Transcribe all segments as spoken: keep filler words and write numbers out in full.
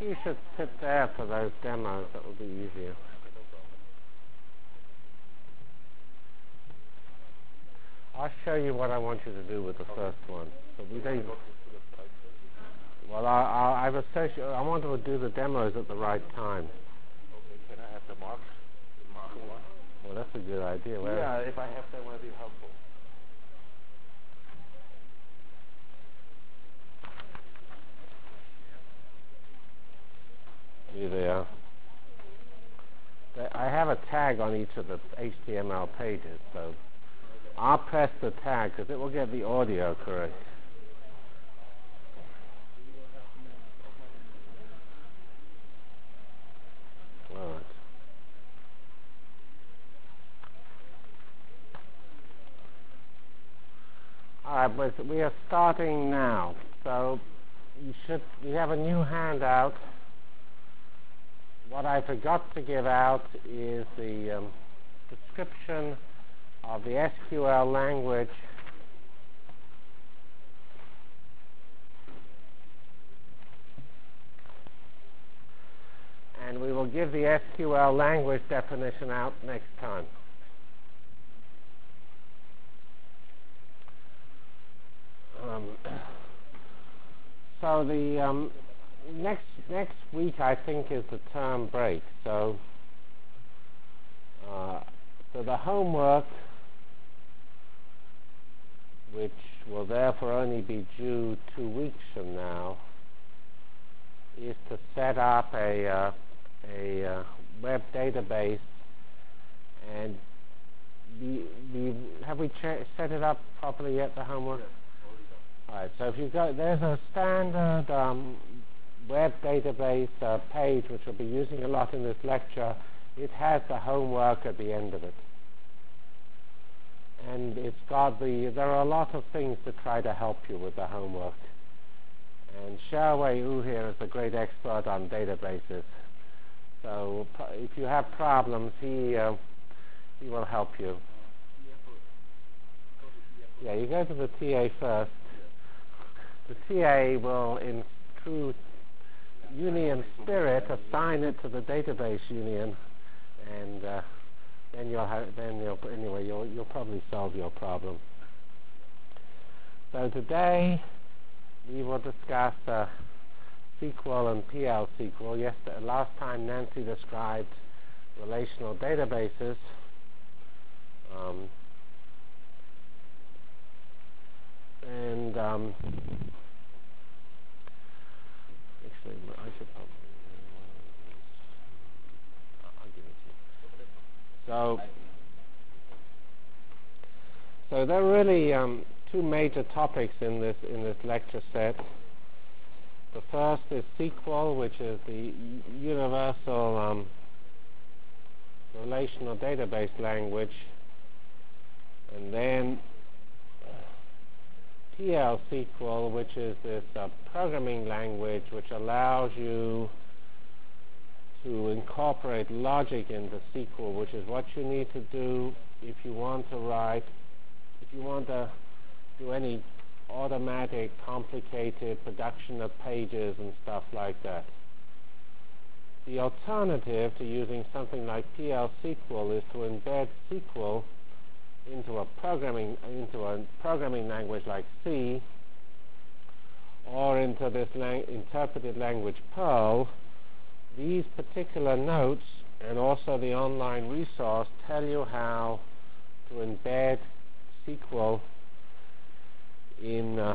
you should sit there for those demos. That will be easier. I'll show you what I want you to do with the first one. So we don't. Well, I, I, I've associated. I want to do the demos at the right time. Okay. Can I have the mark? The mark one. Well, that's a good idea. Where yeah, if I have that, would be helpful. Here they are. I have a tag on each of the H T M L pages, so I'll press the tag because it will get the audio correct. All right. All right, but we are starting now. So you should. We have a new handout. What I forgot to give out is the um, description of the S Q L language and we will give the S Q L language definition out next time. Um, so the um, next next week I think is the term break. So uh, so the homework, which will therefore only be due two weeks from now, is to set up a uh, a uh, web database. And we, we have we ch- set it up properly yet, the homework? Yes, already done. All right. So if you go, there's a standard um, web database uh, page which we'll be using a lot in this lecture. It has the homework at the end of it. And it's got the, there are a lot of things to try to help you with the homework. And Xiaowei Wu here is a great expert on databases. So if you have problems, he, uh, he will help you. Yeah, you go to the T A first. The T A will, in true union spirit, assign it to the database union, and uh, then you'll have, then you'll anyway you'll you'll probably solve your problem. So today we will discuss uh, S Q L and P L S Q L. Yes, last time Nancy described relational databases. Um, and um, actually, I should probably I'll give it to you. So, so there are really um, two major topics in this in this lecture set. The first is S Q L, which is the universal um, relational database language, and then P L S Q L, which is this uh, programming language which allows you to incorporate logic into S Q L, which is what you need to do if you want to write, if you want to do any automatic, complicated production of pages and stuff like that. The alternative to using something like P L S Q L is to embed S Q L into a programming into a programming language like C, or into this lang- interpreted language Perl. These particular notes and also the online resource tell you how to embed S Q L in uh,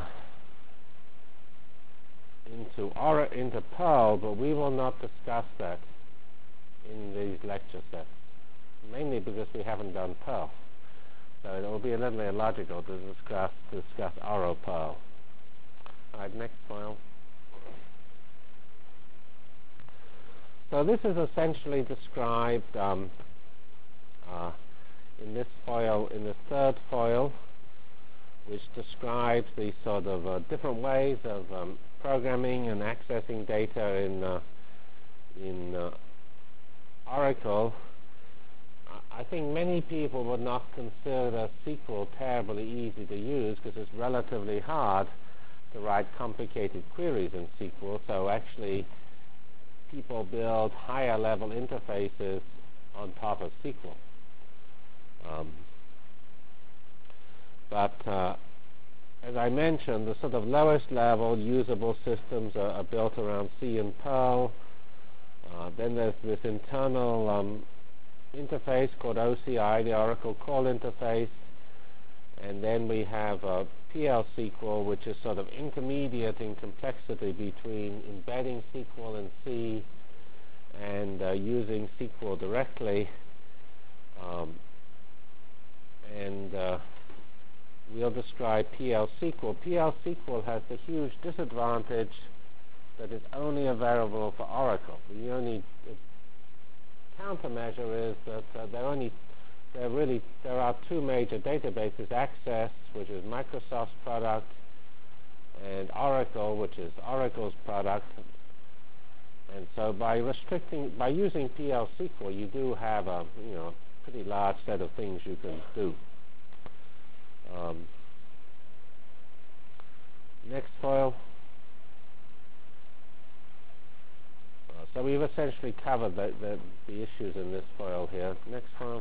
into or into Perl, but we will not discuss that in these lecture sets, mainly because we haven't done Perl. So it will be a little illogical to discuss discuss Oro Perl. All right, next file. So this is essentially described um, uh, in this foil, in the third foil, which describes the sort of uh, different ways of um, programming and accessing data in uh, in uh, Oracle. I think many people would not consider S Q L terribly easy to use because it's relatively hard to write complicated queries in S Q L. So actually, people build higher level interfaces on top of S Q L. Um, but uh, as I mentioned, the sort of lowest level usable systems are, are built around C and Perl. Uh, then there's this internal um, interface called O C I, the Oracle Call Interface. And then we have uh, P L S Q L, which is sort of intermediate in complexity between embedding S Q L in C and uh, using S Q L directly. Um, and uh, we'll describe P L S Q L. P L S Q L has the huge disadvantage that it's only available for Oracle. The only uh, countermeasure is that uh, there only there really there are two major databases: Access, which is Microsoft's product, and Oracle, which is Oracle's product. And so, by restricting, by using P L S Q L, you do have a you know pretty large set of things you can do. Um, next foil. Uh, so we've essentially covered the, the, the issues in this foil here. Next foil.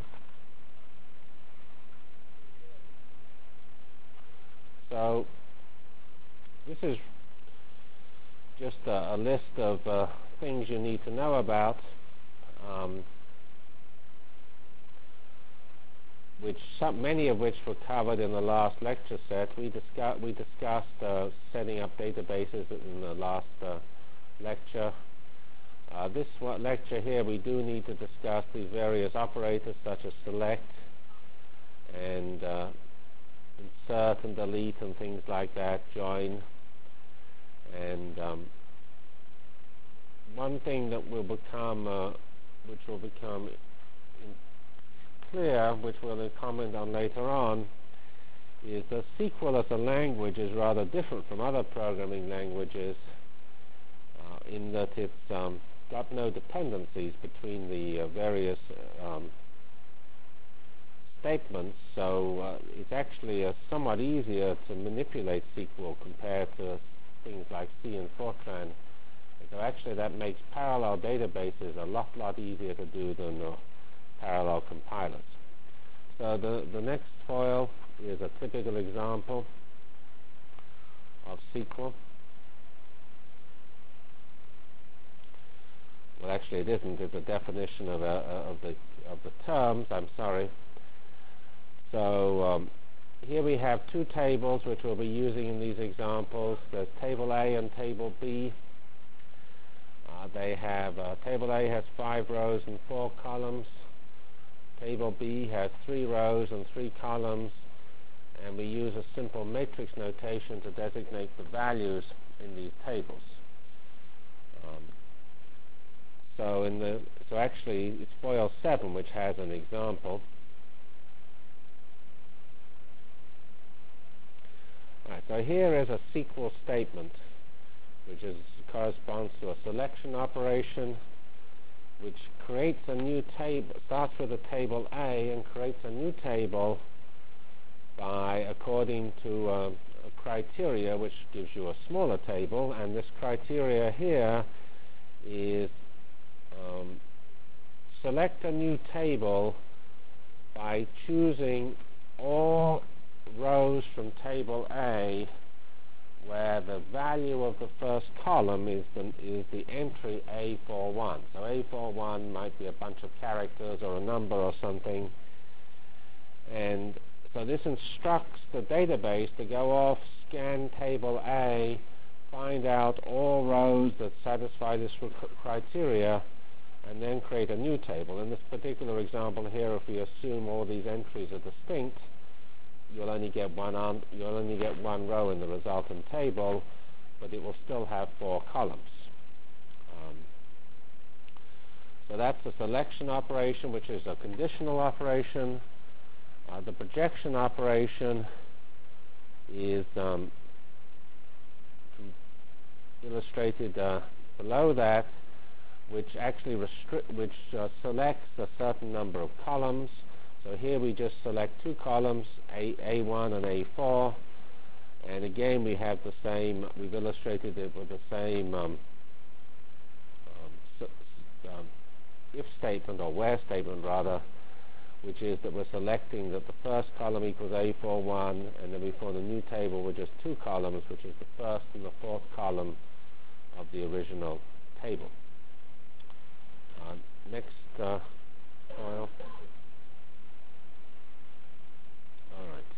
So this is just a, a list of uh, things you need to know about, um, which some, many of which were covered in the last lecture set. We, discuss, we discussed uh, setting up databases in the last uh, lecture. Uh, this one lecture here, we do need to discuss these various operators such as select and uh, insert and delete and things like that, join. And um, one thing that will become, uh, which will become clear, which we'll comment on later on, is that S Q L as a language is rather different from other programming languages uh, in that it's um, got no dependencies between the uh, various um, statements, so uh, it's actually uh, somewhat easier to manipulate S Q L compared to things like C and Fortran. And so actually that makes parallel databases a lot, lot easier to do than uh, parallel compilers. So the, the next foil is a typical example of S Q L. Well, actually it isn't. It's a definition of, a, of, the, of the terms. I'm sorry. So um, here we have two tables which we'll be using in these examples. There's table A and table B. Uh, they have, uh, table A has five rows and four columns. Table B has three rows and three columns. And we use a simple matrix notation to designate the values in these tables. Um, so in the, so actually it's foil seven which has an example. Right, so here is a S Q L statement, which is, corresponds to a selection operation, which creates a new table, starts with a table A and creates a new table by, according to uh, a criteria, which gives you a smaller table. And this criteria here is um, select a new table by choosing all rows from table A where the value of the first column is the, is the entry A forty-one. So A forty-one might be a bunch of characters or a number or something. And so this instructs the database to go off, scan table A, find out all rows that satisfy this criteria, and then create a new table. In this particular example here, if we assume all these entries are distinct, you'll only get one on, you'll only get one row in the resultant table, but it will still have four columns. Um, so that's the selection operation, which is a conditional operation. Uh, the projection operation is um, illustrated uh, below that, which actually restrict, which uh, selects a certain number of columns. So here we just select two columns, A, A1 and A four, and again we have the same, we've illustrated it with the same um, um, um, if statement, or where statement rather, which is that we're selecting that the first column equals A forty-one, and then we form a new table with just two columns, which is the first and the fourth column of the original table. Uh, next uh, file. All right.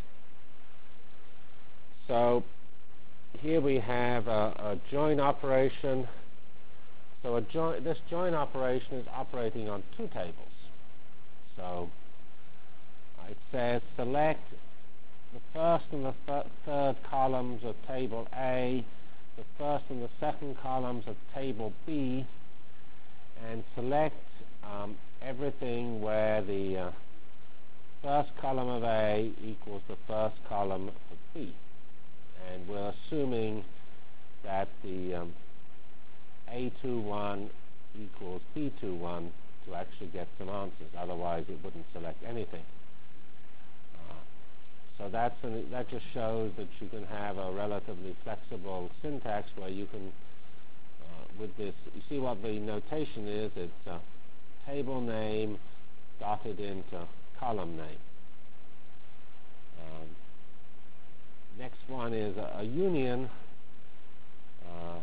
So here we have a, a join operation. So a join, this join operation is operating on two tables. So uh, it says select the first and the th third columns of table A, the first and the second columns of table B, and select um, everything where the uh, first column of A equals the first column of B. And we're assuming that the um, A twenty-one equals B twenty-one to actually get some answers. Otherwise, it wouldn't select anything. Uh, so that's an, that just shows that you can have a relatively flexible syntax where you can, uh, with this, you see what the notation is. It's uh, table name dotted into column name. Um, next one is a, a union. Uh,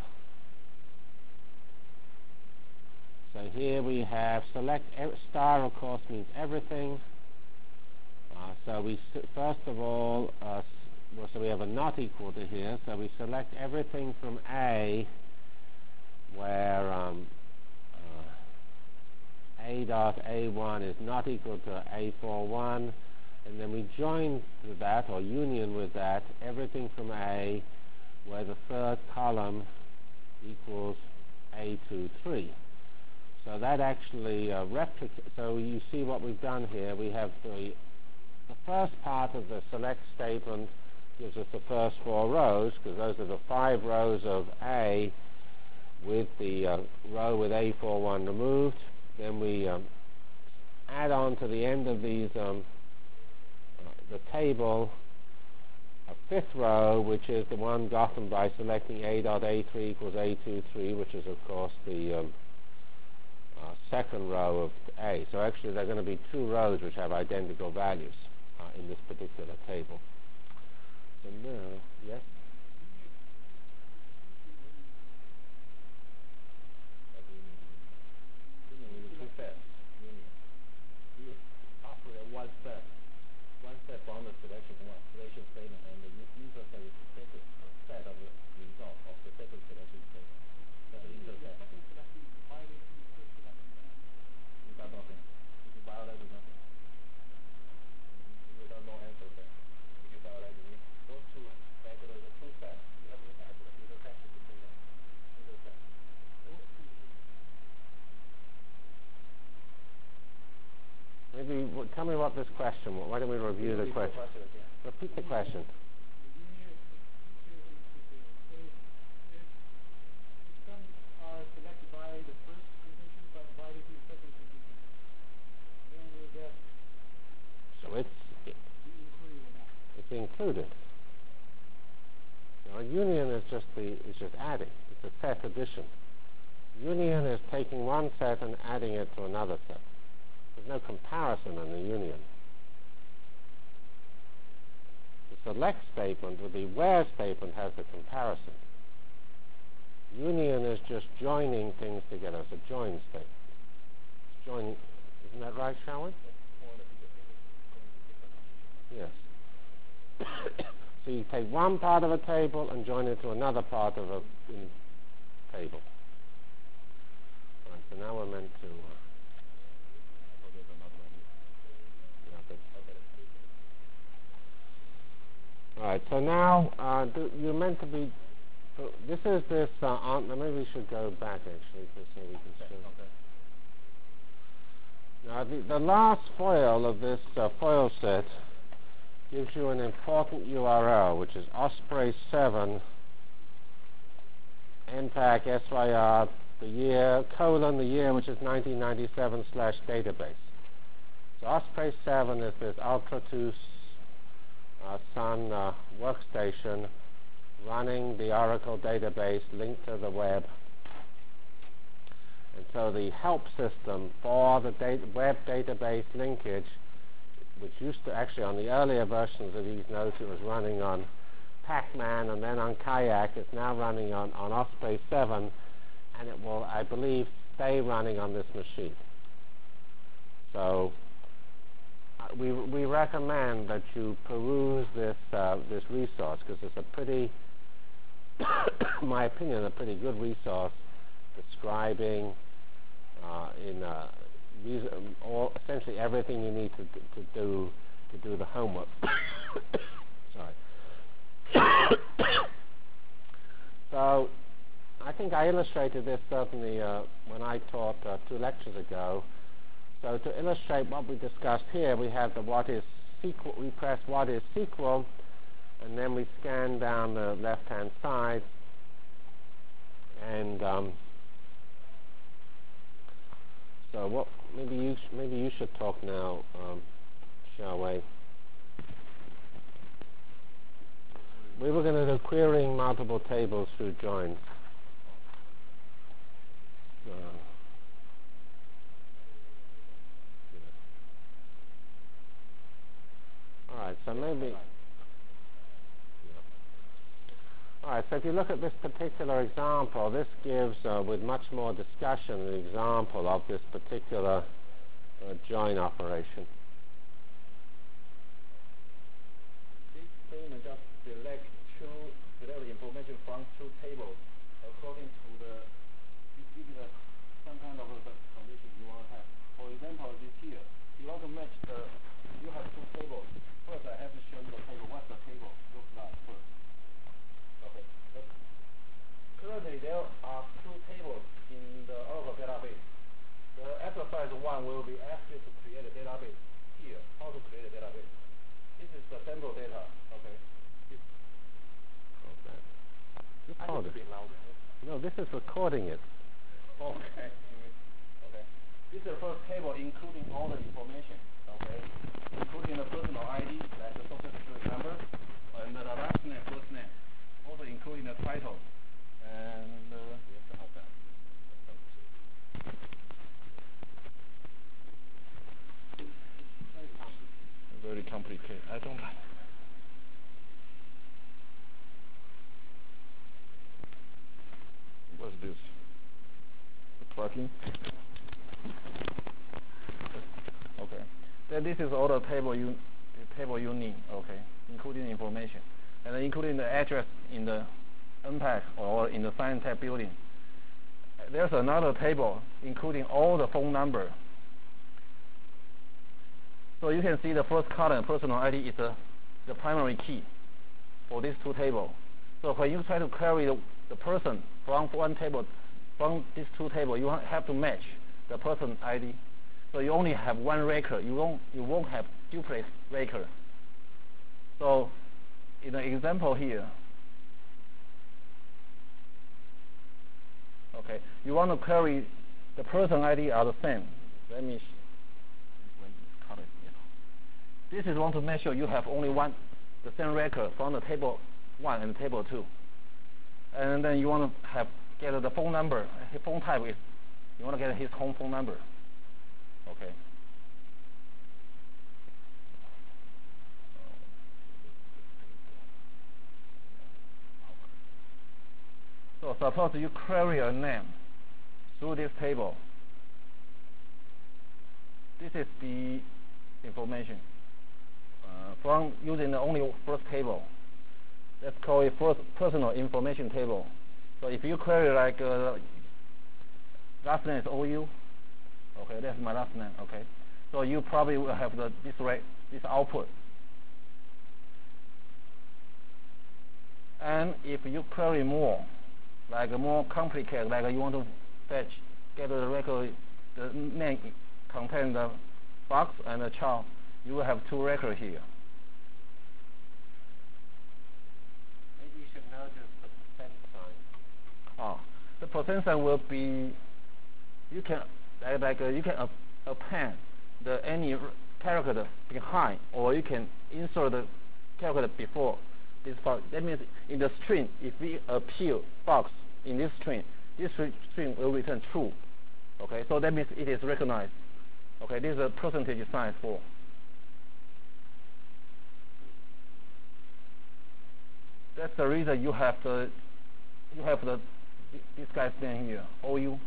so here we have select, star of course means everything. Uh, so we, first of all, uh, well, so we have a not equal to here, so we select everything from A where um, uh, A dot A one is not equal to A forty-one, and then we join with that, or union with that, everything from A where the third column equals A twenty-three. So that actually uh, replicates, so you see what we've done here. We have the, the first part of the select statement gives us the first four rows, because those are the five rows of A with the uh, row with A forty-one removed. Then we um, add on to the end of these um, uh, the table a fifth row, which is the one gotten by selecting A dot A three equals A twenty-three, which is of course the um, uh, second row of A. So actually there are going to be two rows which have identical values uh, in this particular table. So now, yes? One step, one step from the selection one selection statement, and the user has a second set of the result of the second selection statement. That's the intercept. You got nothing. If you violate nothing, you got no answer there. If you violate it, those two regular the two sets. You have to add the intersection between them. Intercept. Maybe w tell me what this question was. Why don't we review the question? Repeat the question. So it's it, it's included. Now, a union is just the is just adding. It's a set addition. Union is taking one set and adding it to another set. There's no comparison in the union. The select statement with the where statement has the comparison. Union is just joining things together. It's a join statement. It's joining, isn't that right, shall we? Yes. So you take one part of a table and join it to another part of a in table. Right, so now we're meant to uh, All right, so now uh, do, you're meant to be, uh, this is this, uh, on, maybe we should go back actually, so we can show. Now the, the last foil of this uh, foil set gives you an important U R L, which is Osprey seven, N PAC S Y R, the year, colon, the year, which is nineteen ninety-seven slash database. So Osprey seven is this Ultra two Uh, Sun uh, workstation running the Oracle database linked to the web. And so the help system for the data web database linkage, which used to actually on the earlier versions of these notes, it was running on Pacman and then on Kayak. It's now running on, on Osprey seven, and it will, I believe, stay running on this machine. So uh, we, we recommend that you peruse this, uh, this resource, because it's a pretty, in my opinion, a pretty good resource describing uh, in uh, all, essentially everything you need to, to do to do the homework. Sorry. So I think I illustrated this certainly uh, when I taught uh, two lectures ago. So to illustrate what we discussed here, we have the what is S Q L. We press what is S Q L, and then we scan down the left-hand side, and um, so what? Maybe you sh maybe you should talk now, um, Xiaowei. We were going to do querying multiple tables through joins. Uh, All right, so maybe. Yeah. All right, so if you look at this particular example, this gives, uh, with much more discussion, an example of this particular uh, join operation. This statement just select two, select the information from two tables according to the, give you the, some kind of a condition you want to have. For example, this here, you want to match the, you have two tables. First, I have to show you the table. What's the table look like first? Okay. But currently, there are two tables in the Oracle database. The exercise one will be asked you to create a database here. How to create a database? This is the sample data. Okay. This Okay. Just I hold need to it. be louder. No, this is recording it. Okay. Okay. This is the first table, including all the information. Okay. Including the personal I D, like the social security number, and the last name, first name. Also including the title. And uh, yes, I have that. Very complicated. I don't like. What's this? The plugin? Okay. Then this is all the table you the table you need, okay, including information. And then including the address in the unpack or in the Scientech building. There's another table including all the phone number. So you can see the first column, personal I D, is the, the primary key for these two tables. So when you try to query the, the person from one table, from these two tables, you have to match the person I D. So you only have one record. You won't you won't have duplex record. So in the example here, okay, you want to query the person I D are the same. Let me. This is want to make sure you have only one, the same record from the table one and table two. And then you want to have get the phone number. His phone type is you want to get his home phone number. Okay. So suppose you query a name through this table. This is the information uh, from using the only first table. Let's call it first personal information table. So if you query like uh, last name is O U. Okay, that's my last name. Okay, so you probably will have the this rate, this output. And if you query more, like more complicated, like you want to fetch, get the record, the name contain the box and the child, you will have two records here. Maybe you should notice the percent sign. Oh, the percent sign will be, you can like, like uh, you can uh, append the any character behind, or you can insert the character before this part. That means in the string, if we appear box in this string, this string will return true. Okay, so that means it is recognized. Okay, this is a percentage sign for. That's the reason you have the you have the this guy's name here, O U.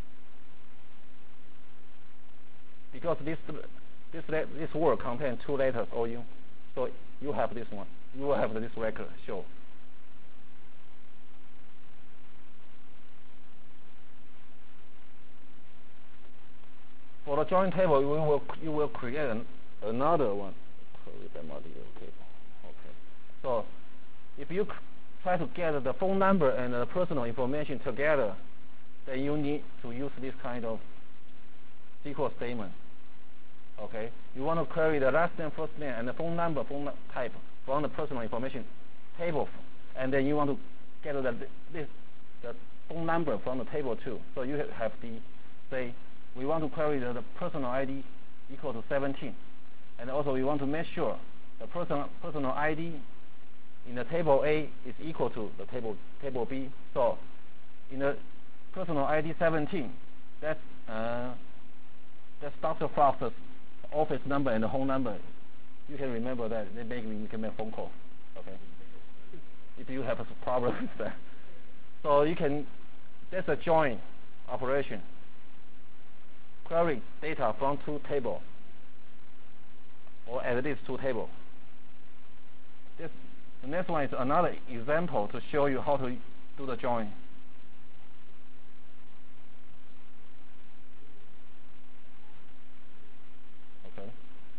Because this this this word contains two letters, O U. So you have this one. You will have this record show. For the join table, you will you will create an, another one. Okay. So if you try to get the phone number and the personal information together, then you need to use this kind of S Q L statement. Okay, you want to query the last name, first name, and the phone number, phone type from the personal information table, and then you want to get the this the phone number from the table too. So you have the say we want to query the, the personal I D equal to seventeen, and also we want to make sure the personal personal I D in the table A is equal to the table table B. So in the personal I D seventeen, that's uh, that's Doctor Frost's office number and the home number. You can remember that. Then maybe you can make a phone call. Okay. If you have a problem with that, so you can. That's a join operation. Query data from two tables, or at least two tables. This the next one is another example to show you how to do the join. Okay.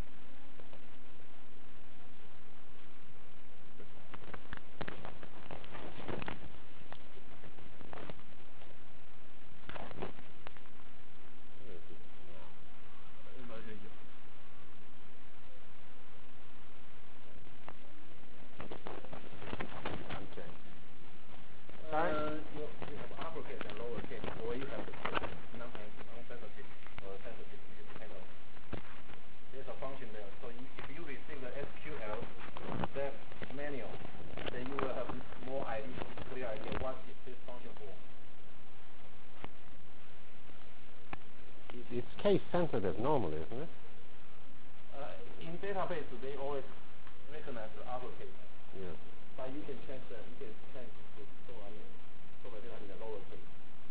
It's case sensitive normally, isn't it? Uh, in database, they always recognize the uppercase. Yeah. But you can change that. You can change to so I mean, so that in the lowercase.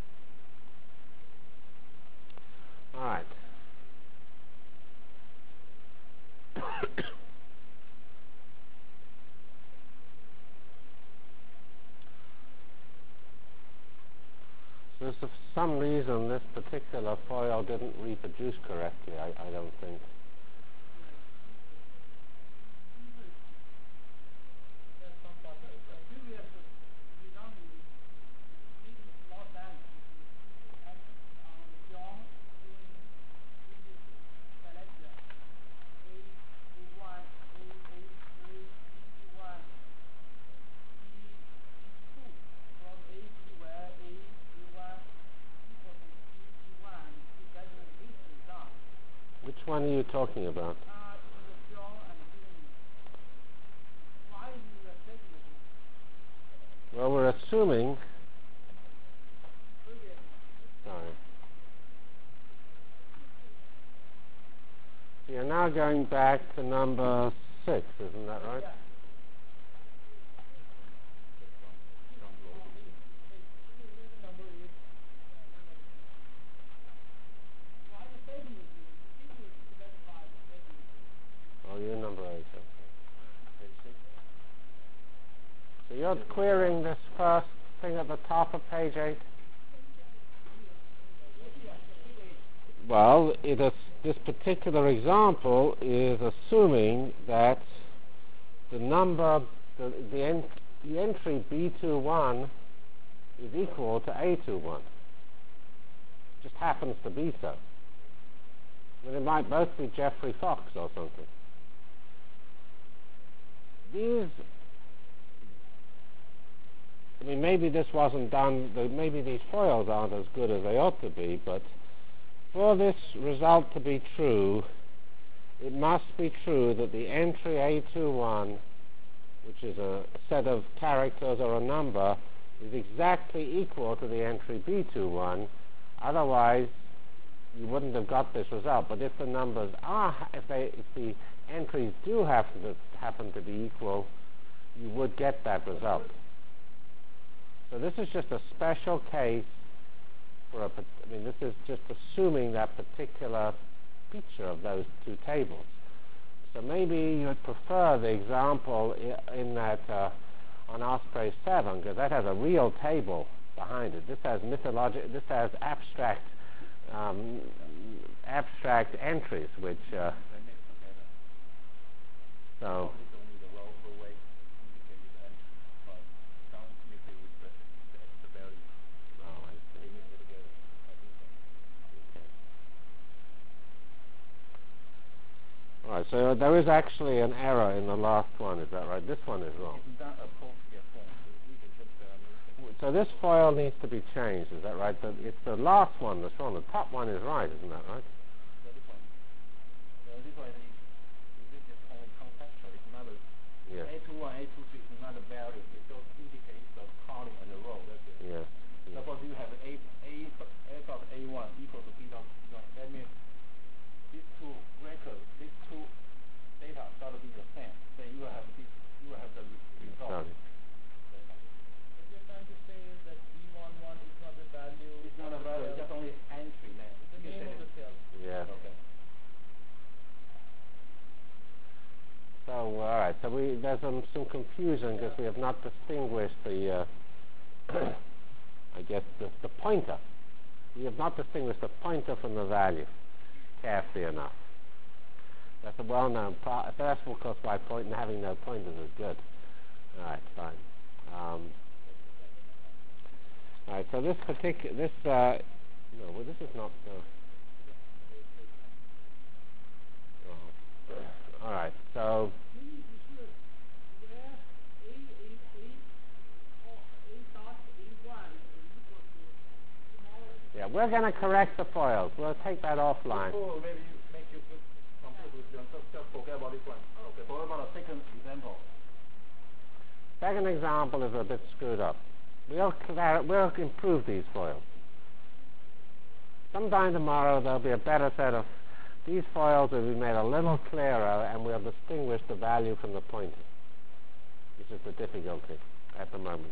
All right. So for some reason this particular foil didn't reproduce correctly, I, I don't think. Which one are you talking about? Well, we're assuming. Sorry. So you're now going back to number six, isn't that right? Oh, you're number eight. Okay. So you're querying this first thing at the top of page eight? Well, it is, this particular example is assuming that the number, the, the, en the entry B twenty-one is equal to A twenty-one. Just happens to be so. But it might both be Geoffrey Fox or something. These, I mean, maybe this wasn't done, maybe these foils aren't as good as they ought to be, but for this result to be true, it must be true that the entry A twenty-one, which is a set of characters or a number, is exactly equal to the entry B twenty-one. Otherwise, you wouldn't have got this result. But if the numbers are, if they, if the entries do happen to happen to be equal, you would get that result. So this is just a special case for a, I mean, this is just assuming that particular feature of those two tables. So maybe you'd prefer the example i- in that uh, on Osprey seven, because that has a real table behind it. This has mythologic, this has abstract, um, abstract entries, which uh, so. All right, so there is actually an error in the last one, is that right? This one is wrong. So this foil needs to be changed, is that right? The, it's the last one that's wrong. The top one is right, isn't that right? Yes. A twenty-one, A twenty-three is not a value. It just indicates the column and the row. That's it. Yes. Yes. Suppose you have A, A, A dot A one equal to B dot B one. That means these two records, these two data got to be the same. Then you will have this, you will have the result. Sorry. What you're trying to say is that B eleven is not the value. It's not a value, it's just only entry name. The You name say of the it. cell. Yeah. Okay. So, all right. So we there's um, some confusion because we have not distinguished the, uh, I guess, the, the pointer. We have not distinguished the pointer from the value carefully enough. That's a well-known part. So that's of course why point and having no pointers is good. All right, fine. Um, all right. So this particular this uh, no, well, this is not. Uh, oh. All right. So. Yeah, we're going to correct the foils. We'll take that offline. Before maybe you make you confused with your, just, just forget about this one. Okay, forget about the second example. Second example is a bit screwed up. We'll, clar- we'll improve these foils. Sometime tomorrow there'll be a better set of these foils will be made a little clearer, and we'll distinguish the value from the pointer. This is the difficulty at the moment.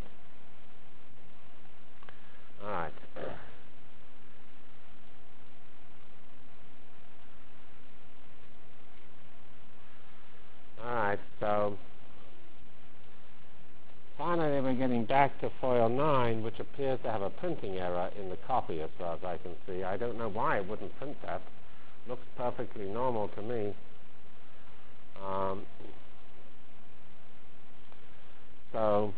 All right. All right, so finally we're getting back to foil nine, which appears to have a printing error in the copy as far as I can see. I don't know why it wouldn't print that. Looks perfectly normal to me. Um, so,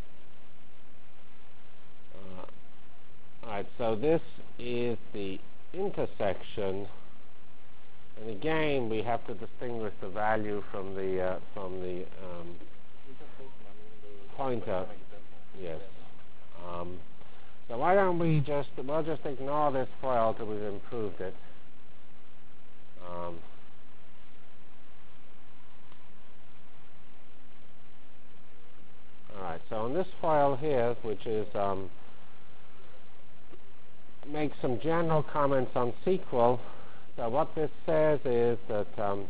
uh, all right, so this is the intersection. And again, we have to distinguish the value from the uh, from the um, pointer. Yes. Um, so why don't we just we'll just ignore this foil till we've improved it. Um, all right. So on this foil here, which is um, makes some general comments on S Q L. So what this says is that um,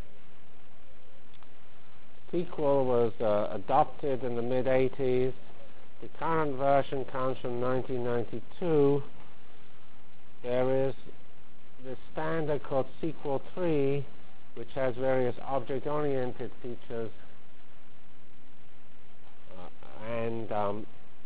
S Q L was uh, adopted in the mid eighties. The current version comes from nineteen ninety-two. There is this standard called S Q L three, which has various object-oriented features, uh, and um,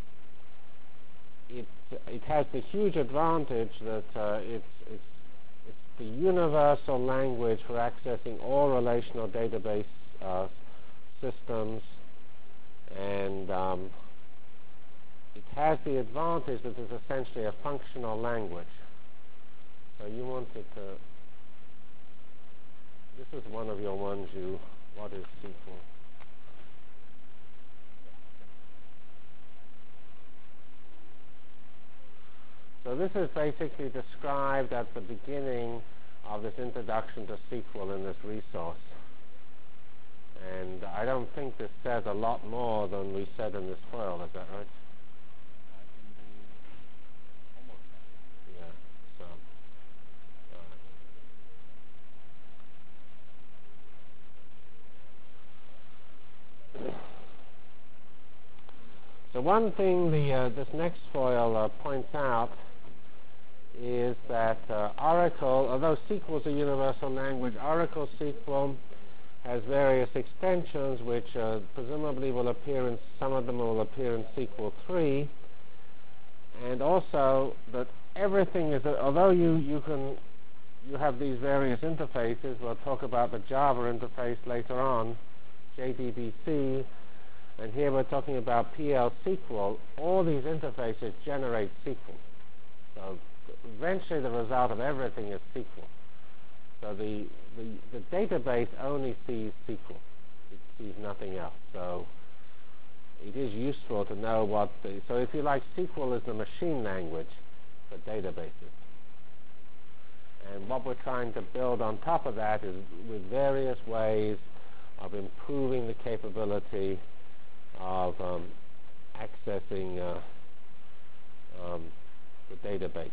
it it has the huge advantage that uh, it's it's the universal language for accessing all relational database uh, systems, and um, it has the advantage that it's essentially a functional language. So you wanted to, this is one of your ones you, what is S Q L? So this is basically described at the beginning of this introduction to S Q L in this resource. And I don't think this says a lot more than we said in this foil, is that right? Yeah, so. one thing the, uh, this next foil uh, points out is that uh, Oracle, although S Q L is a universal language, Oracle S Q L has various extensions which uh, presumably will appear in, some of them will appear in S Q L three, and also that everything is, uh, although you, you can, you have these various interfaces, we'll talk about the Java interface later on, J D B C, and here we're talking about P L S Q L, all these interfaces generate S Q L. So eventually the result of everything is S Q L. So the, the, the database only sees S Q L. It sees nothing else. So it is useful to know what the, so if you like, S Q L is the machine language for databases. And what we're trying to build on top of that is with various ways of improving the capability of um, accessing uh, um, the database.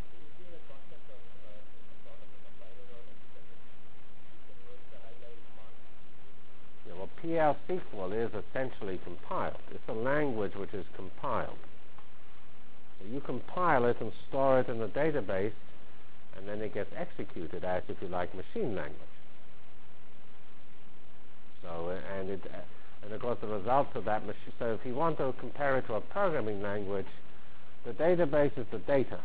Yeah, well, P L S Q L is essentially compiled. It's a language which is compiled. So you compile it and store it in the database, and then it gets executed as, if you like, machine language. So, uh, and it, uh, and of course the results of that machine, so if you want to compare it to a programming language, the database is the data.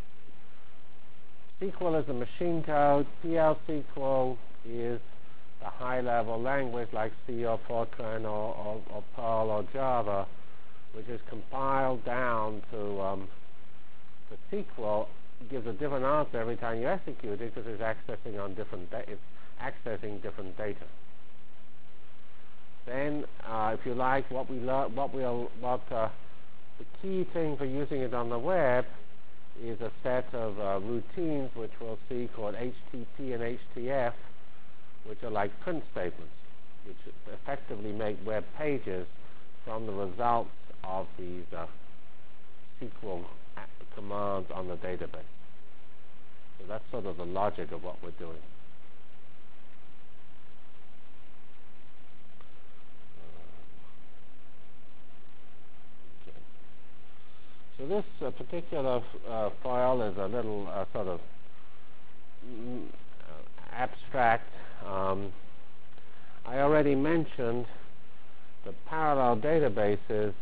S Q L is the machine code, P L S Q L is the high-level language like C or Fortran or, or, or Perl or Java, which is compiled down to um, the S Q L. Gives a different answer every time you execute it because it's accessing on different da- it's accessing different data. Then, uh, if you like, what we learn, what we'll, what uh, the key thing for using it on the web is a set of uh, routines which we'll see called H T T and H T F, which are like print statements, which effectively make web pages from the results of these uh, S Q L commands on the database. So that's sort of the logic of what we're doing. Okay. So this uh, particular uh, file is a little uh, sort of mm, uh, abstract. Um, I already mentioned that parallel databases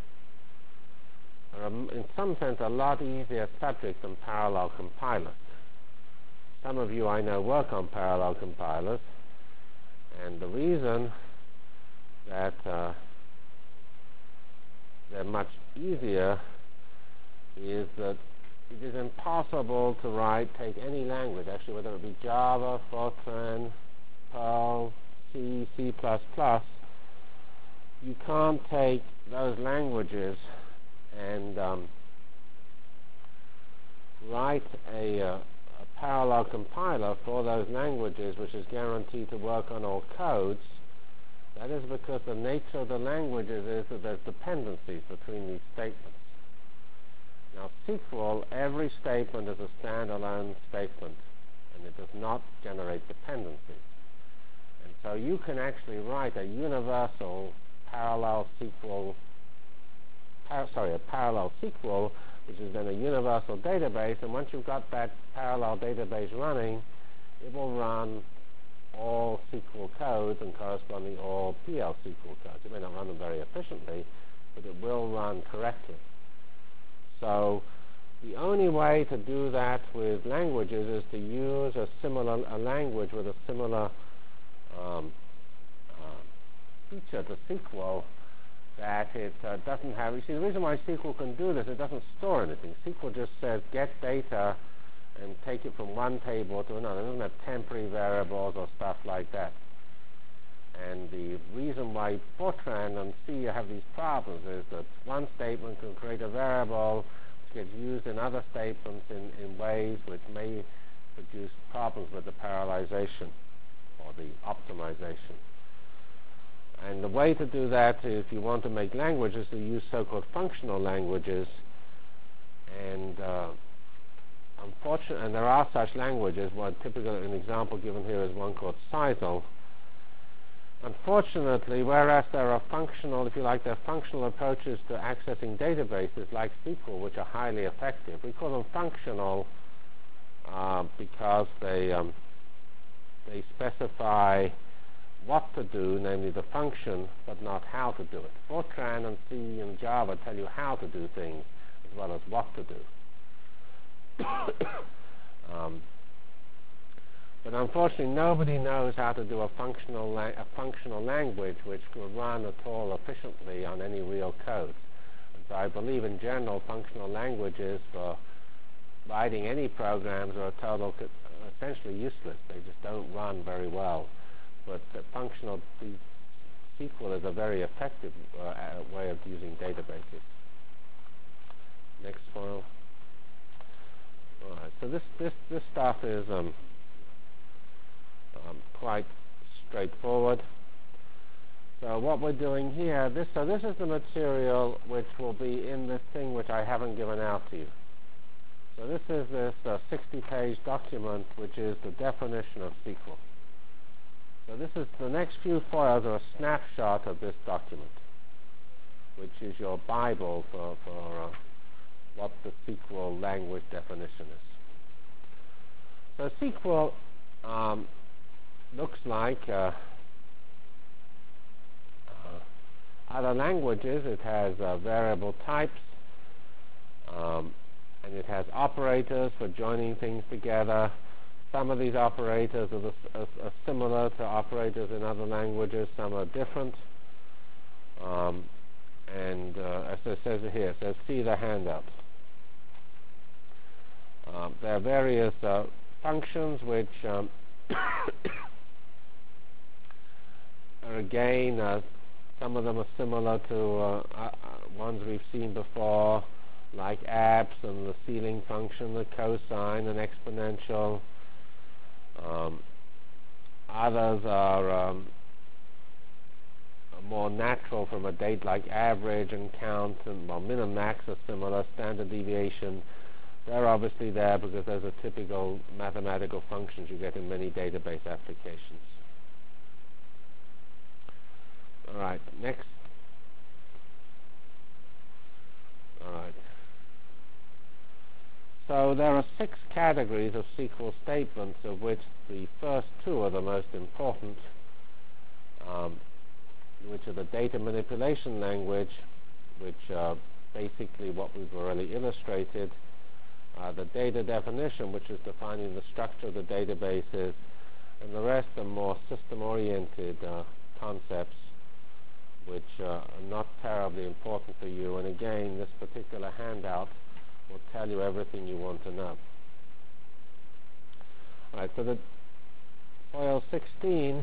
are, um, in some sense, a lot easier subject than parallel compilers. Some of you I know work on parallel compilers, and the reason that uh, they're much easier is that it is impossible to write, take any language, actually, whether it be Java, Fortran, Perl, C, C++, you can't take those languages and um, write a, uh, a parallel compiler for those languages which is guaranteed to work on all codes. That is because the nature of the languages is that there's dependencies between these statements. Now, S Q L, every statement is a standalone statement, and it does not generate dependencies. And so you can actually write a universal parallel S Q L, par sorry, a parallel S Q L, which is then a universal database, and once you've got that parallel database running, it will run all S Q L codes and corresponding all P L S Q L codes. It may not run them very efficiently, but it will run correctly. So the only way to do that with languages is to use a similar a language with a similar um, uh, feature to S Q L that it uh, doesn't have. You see, the reason why S Q L can do this, it doesn't store anything. S Q L just says get data and take it from one table to another. It doesn't have temporary variables or stuff like that. And the reason why Fortran and C have these problems is that one statement can create a variable which gets used in other statements in, in ways which may produce problems with the parallelization or the optimization. And the way to do that, if you want to make languages, to use so-called functional languages. And uh, unfortunately, and there are such languages. One typical an example given here is one called Sisal. Unfortunately, whereas there are functional, if you like, there are functional approaches to accessing databases like S Q L, which are highly effective. We call them functional uh, because they um, they specify what to do, namely the function, but not how to do it. Fortran and C and Java tell you how to do things as well as what to do. um, But unfortunately, nobody knows how to do a functional la- a functional language which will run at all efficiently on any real code. And so I believe, in general, functional languages for writing any programs are a total co- essentially useless. They just don't run very well. But the functional the S Q L is a very effective uh, way of using databases. Next file. All right. So this this this stuff is. Um, Um, quite straightforward. So what we're doing here, this so this is the material which will be in this thing which I haven't given out to you. So this is this uh, sixty-page document which is the definition of S Q L. So this is the next few files are a snapshot of this document, which is your Bible for, for uh, what the S Q L language definition is. So S Q L um, looks like uh, uh, other languages. It has uh, variable types, um, and it has operators for joining things together. Some of these operators are, the, are, are similar to operators in other languages. Some are different. Um, and uh, as it says here, it says, see the handout. Um, there are various uh, functions which um, are again, uh, some of them are similar to uh, uh, ones we've seen before, like abs and the ceiling function, the cosine and exponential. Um, others are, um, are more natural from a date, like average and count, and well, min and max are similar. Standard deviation, they're obviously there because those are typical mathematical functions you get in many database applications. All right, next. All right. So there are six categories of S Q L statements, of which the first two are the most important, um, which are the data manipulation language, which are basically what we've already illustrated, uh, the data definition, which is defining the structure of the databases, and the rest are more system-oriented uh, concepts, which uh, are not terribly important for you. And again, this particular handout will tell you everything you want to know. All right, so the foil sixteen,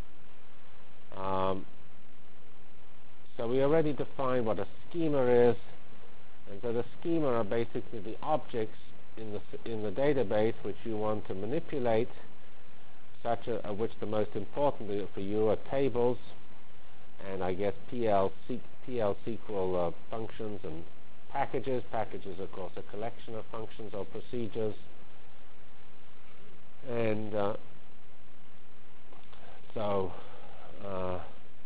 um, so we already defined what a schema is, and so the schema are basically the objects in the in the database which you want to manipulate, such a, of which the most important for you are tables, and I guess P L C, P L S Q L uh, functions and packages. Packages, of course, a collection of functions or procedures. And uh, so, uh,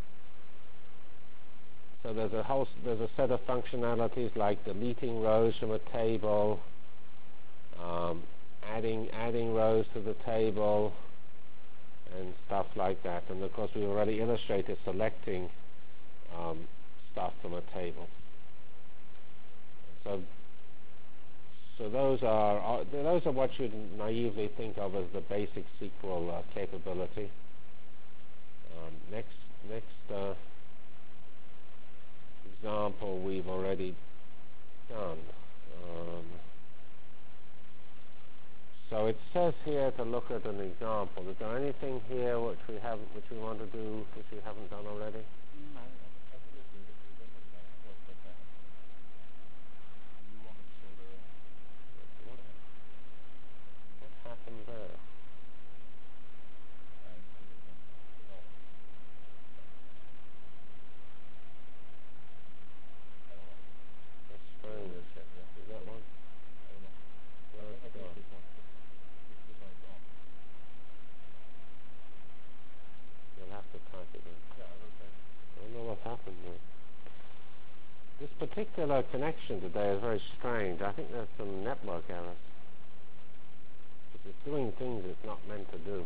so there's a whole there's a set of functionalities like deleting rows from a table, um, adding adding rows to the table, and stuff like that. And of course, we already illustrated selecting um, stuff from a table. So, so those are uh, those are what you'd naively think of as the basic S Q L uh, capability. Um, next, next uh, example we've already done. Um, so it says here to look at an example. Is there anything here which we haven't, which we want to do, which we haven't done already? Mm, I, I think it's in the presentation. What, what that you want to show the What, what happened there? and no. I don't know. That's strange. We'll check, yeah. Is that one? I don't know. Where I it's think gone? this one. This, this one is on. You'll have to type it in. particular connection today is very strange. I think there's some network errors. It's doing things it's not meant to do.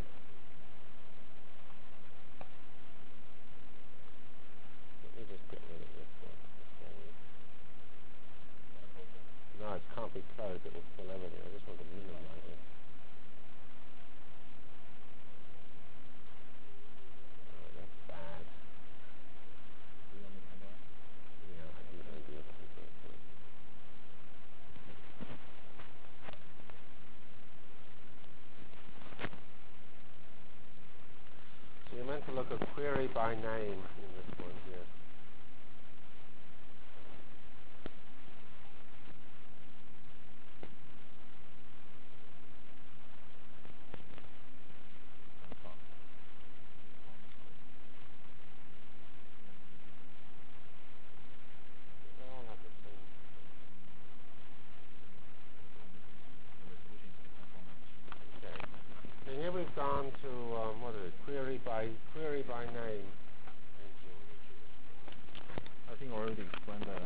Let me just get rid of this one. No, it can't be closed. It will fill everything. I just want to minimize it. Oh, that's bad. Yeah, I do undo it. So you're meant to look at query by name in this one here. They all have the same. Okay. So here we've gone to um, what is it? Query by query by name. I think already explained that.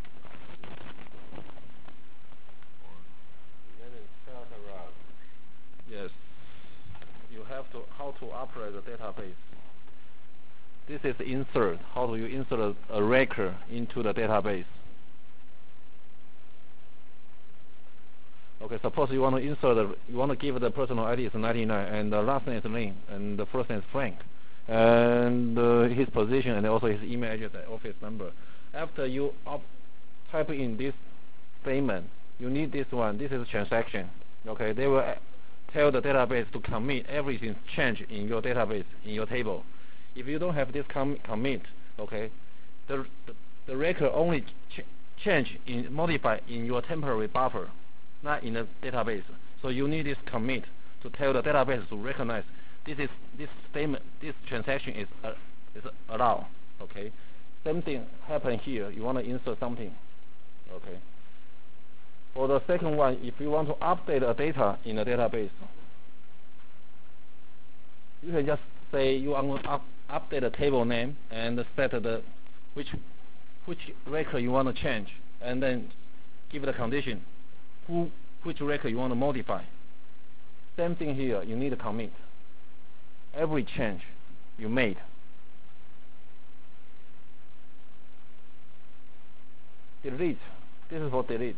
And then insert a row. Yes. You have to how to operate the database. This is insert. How do you insert a, a record into the database? Okay, suppose you want to insert, a, you want to give the personal I D is ninety-nine, and the last name is Lin, and the first name is Frank, and uh, his position, and also his email address and office number. After you up, type in this statement, you need this one. This is a transaction. Okay, they will uh, tell the database to commit everything change in your database, in your table. If you don't have this com commit, okay, the, the, the record only ch change in modify in your temporary buffer, not in the database. So you need this commit to tell the database to recognize this is this statement, this transaction is uh, is allowed. Okay, same thing happen here. You want to insert something. Okay. For the second one, if you want to update a data in a database, you can just say you want to up, update the table name and set the which which record you want to change, and then give the condition who which record you want to modify. Same thing here. You need a commit. Every change you made. Delete. This is for delete.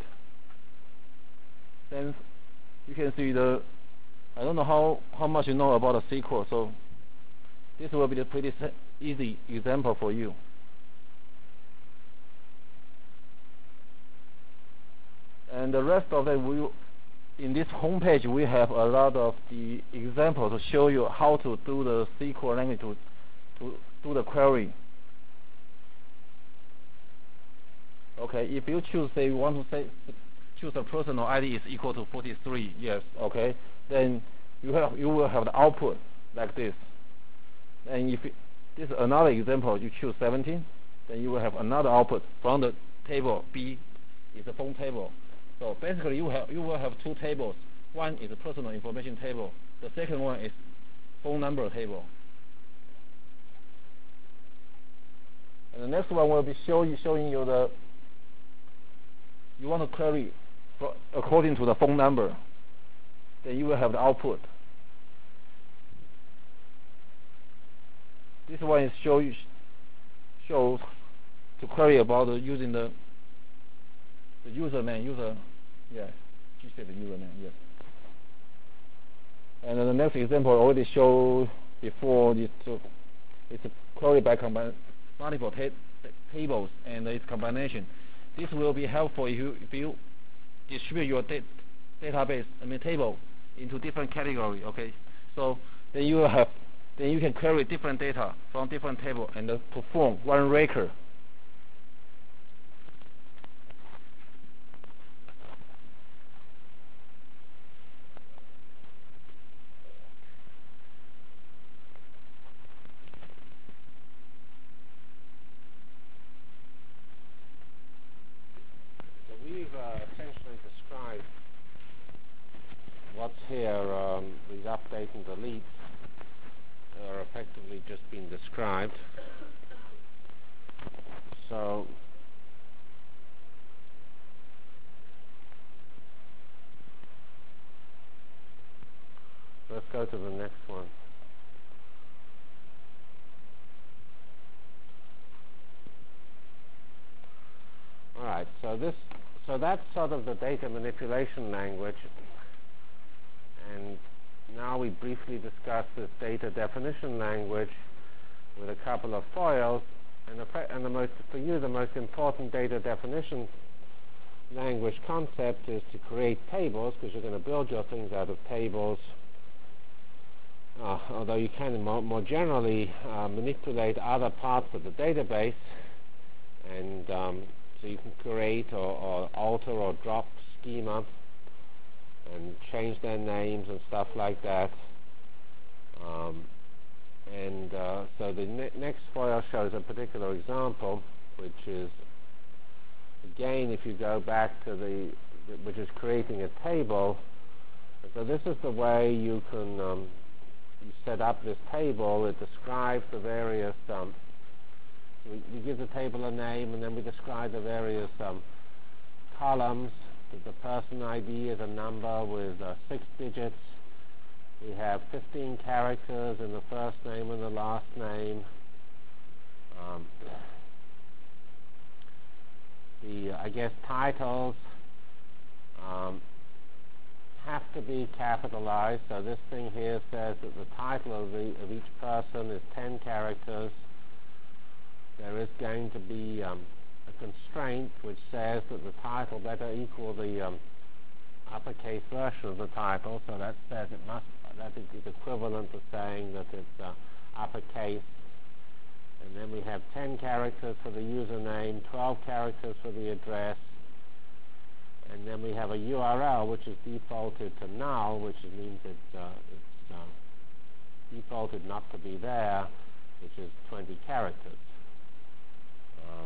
Then you can see the. I don't know how how much you know about a S Q L, so this will be a pretty easy example for you. And the rest of it, we in this homepage we have a lot of the examples to show you how to do the S Q L language to to do the query. Okay, if you choose, say, you want to say choose a personal I D is equal to forty-three, yes, okay, then you have you will have the output like this. And if it, this is another example, you choose seventeen, then you will have another output from the table B is a phone table. So basically, you have you will have two tables. One is a personal information table. The second one is phone number table. And the next one will be show you, showing you the. You want to query for, according to the phone number. Then you will have the output. This one is show you shows to query about the, using the the username user. Yes, you said the username, yes. And then the next example I already showed before. This, uh, it's a query by combine multiple ta tables and its combination. This will be helpful if you, if you distribute your da database, I mean table, into different categories. Okay, so then you have, then you can query different data from different table and uh, perform one record. Here, um, these update and deletes are effectively just being described. So go to the next one. All right, so this, so that's sort of the data manipulation language. And now we briefly discuss this data definition language with a couple of foils. And, the, and the most, for you, the most important data definition language concept is to create tables, because you're going to build your things out of tables. Uh, although you can more, more generally uh, manipulate other parts of the database, and um, so you can create or, or alter or drop schema and change their names and stuff like that. Um, and uh, so the ne next foil shows a particular example, which is, again, if you go back to the, which is creating a table. So this is the way you can um, you set up this table. It describes the various, um, we, we give the table a name, and then we describe the various um, columns. The person I D is a number with uh, six digits. We have fifteen characters in the first name and the last name. Um, the, uh, I guess, titles um, have to be capitalized. So this thing here says that the title of, the, of each person is ten characters. There is going to be um, a constraint which says that the title better equal the um, uppercase version of the title. So that says it must, that is equivalent to saying that it's uh, uppercase. And then we have ten characters for the username, twelve characters for the address, and then we have a U R L which is defaulted to null, which means it's, uh, it's uh, defaulted not to be there, which is twenty characters. Um,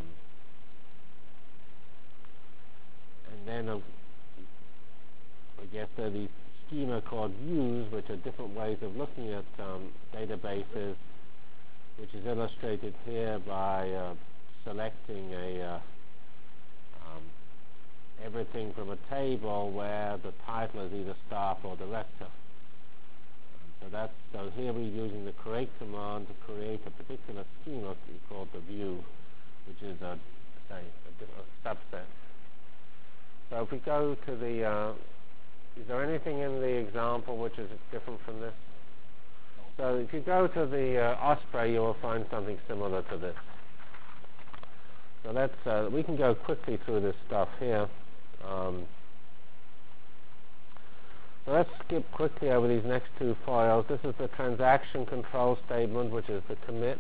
and then uh, I guess there are these schema called views, which are different ways of looking at um, databases, which is illustrated here by uh, selecting a uh, um, everything from a table where the title is either staff or director. Um, so that's so here we're using the create command to create a particular schema called the view, which is a say a, a subset. So if we go to the, uh, is there anything in the example which is different from this? So if you go to the uh, Osprey, you will find something similar to this. So let's, uh, we can go quickly through this stuff here. Um, so let's skip quickly over these next two files. This is the transaction control statement, which is the commit,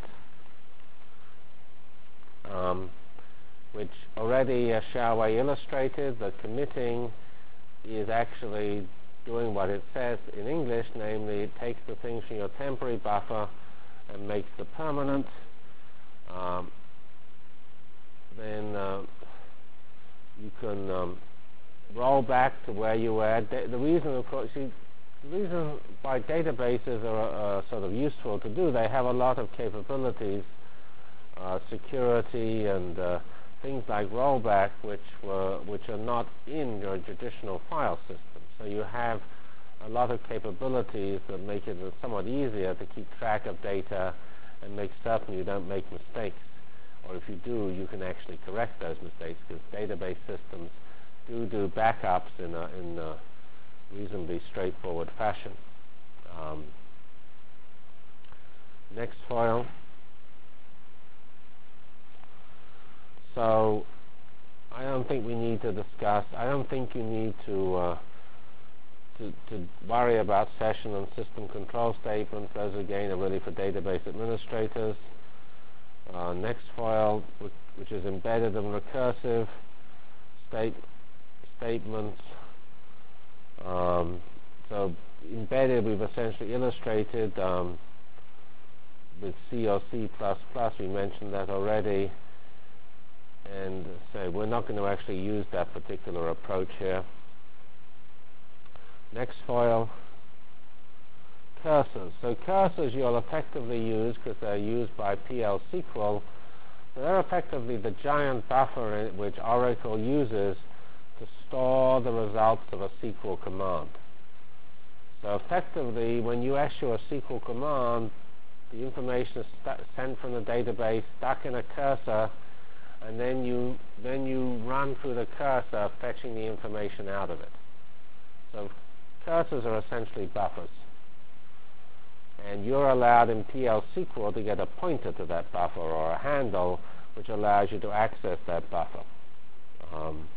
um, which already uh, Xiaowei illustrated. The committing is actually doing what it says in English, namely it takes the things from your temporary buffer and makes the permanent. Um, then uh, you can um, roll back to where you were. Da the reason, of course, see, the reason why databases are uh, sort of useful to do, they have a lot of capabilities, uh, security and uh, things like rollback, which were which are not in your traditional file system. So you have a lot of capabilities that make it somewhat easier to keep track of data and make certain you don't make mistakes. Or if you do, you can actually correct those mistakes, because database systems do do backups in a, in a reasonably straightforward fashion. Um, next file. So I don't think we need to discuss, I don't think you need to uh, To, to worry about session and system control statements. Those, again, are really for database administrators. Uh, next file, which, which is embedded and recursive state, statements. Um, so embedded, we've essentially illustrated um, with C or C plus plus. We mentioned that already. And so we're not going to actually use that particular approach here. Next file, cursors. So cursors you'll effectively use because they're used by P L S Q L. So they're effectively the giant buffer in which Oracle uses to store the results of a S Q L command. So effectively, when you issue a S Q L command, the information is stu- sent from the database, stuck in a cursor, and then you then you run through the cursor, fetching the information out of it. So cursors are essentially buffers. And you're allowed in P L S Q L to get a pointer to that buffer or a handle, which allows you to access that buffer. Um,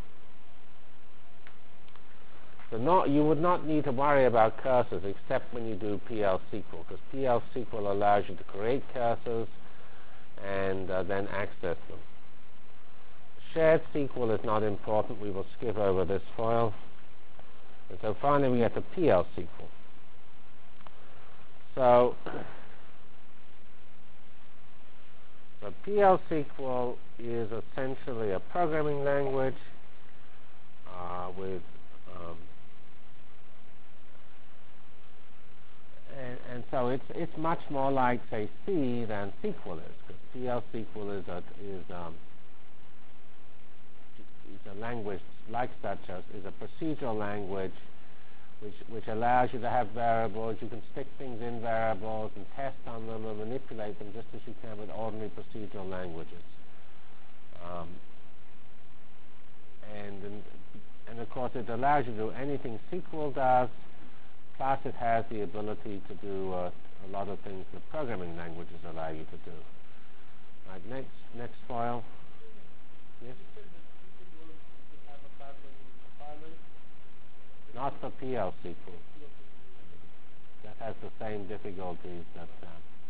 so not, you would not need to worry about cursors except when you do P L S Q L, because P L S Q L allows you to create cursors and uh, then access them. Shared S Q L is not important. We will skip over this file. And so finally we get to P L S Q L. So, so P L S Q L is essentially a programming language uh, with um, and, and so it's it's much more like, say, C than S Q L is, because P L S Q L is a is um, is a language like such as is a procedural language. Which, which allows you to have variables. You can stick things in variables and test on them and manipulate them just as you can with ordinary procedural languages. Um, and, and, and of course, it allows you to do anything S Q L does, plus it has the ability to do uh, a lot of things that programming languages allow you to do. Right, next, next file. Yes? Not for P L S Q L. That has the same difficulties that. Uh,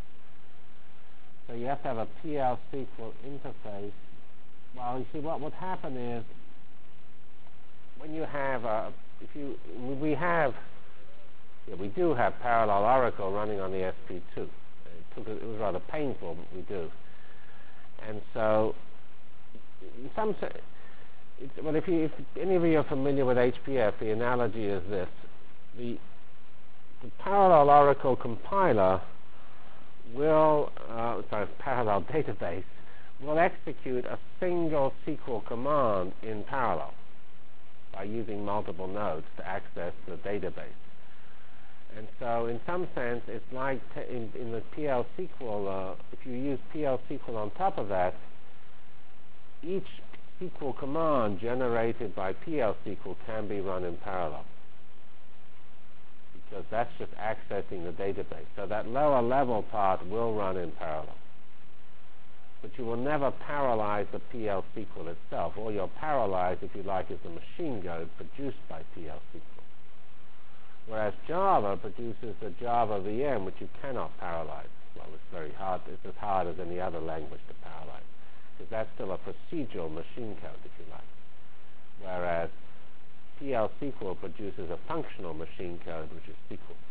so you have to have a P L S Q L interface. Well, you see, what would happen is when you have a, if you, we have, yeah, we do have parallel Oracle running on the S P two. It took, it was rather painful, but we do. And so, in some sense. It's, well, if, you, if any of you are familiar with H P F, the analogy is this. The, the parallel Oracle compiler will, uh, sorry, parallel database, will execute a single S Q L command in parallel by using multiple nodes to access the database. And so in some sense, it's like t in, in the P L S Q L, uh, if you use P L S Q L on top of that, each S Q L command generated by P L S Q L can be run in parallel, because that's just accessing the database. So that lower level part will run in parallel. But you will never parallelize the P L S Q L itself. All you'll parallelize, if you like, is the machine code produced by P L S Q L. Whereas Java produces the Java V M, which you cannot parallelize. Well, it's very hard. It's as hard as any other language to parallelize, because that's still a procedural machine code, if you like. Whereas P L S Q L produces a functional machine code, which is S Q L.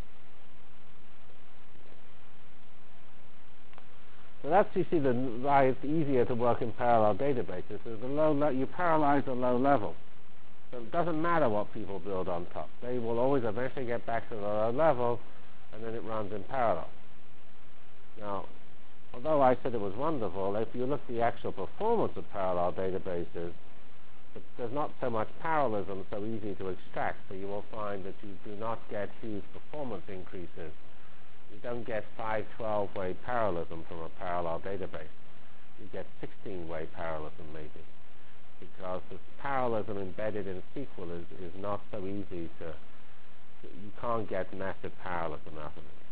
So that's, you see, the why it's easier to work in parallel databases. So the low le you parallelize the low level. So it doesn't matter what people build on top. They will always eventually get back to the low level, and then it runs in parallel. Now, although I said it was wonderful, if you look at the actual performance of parallel databases, there's not so much parallelism so easy to extract, so you will find that you do not get huge performance increases. You don't get five twelve-way parallelism from a parallel database. You get sixteen-way parallelism, maybe, because the parallelism embedded in S Q L is, is not so easy to, you can't get massive parallelism out of it.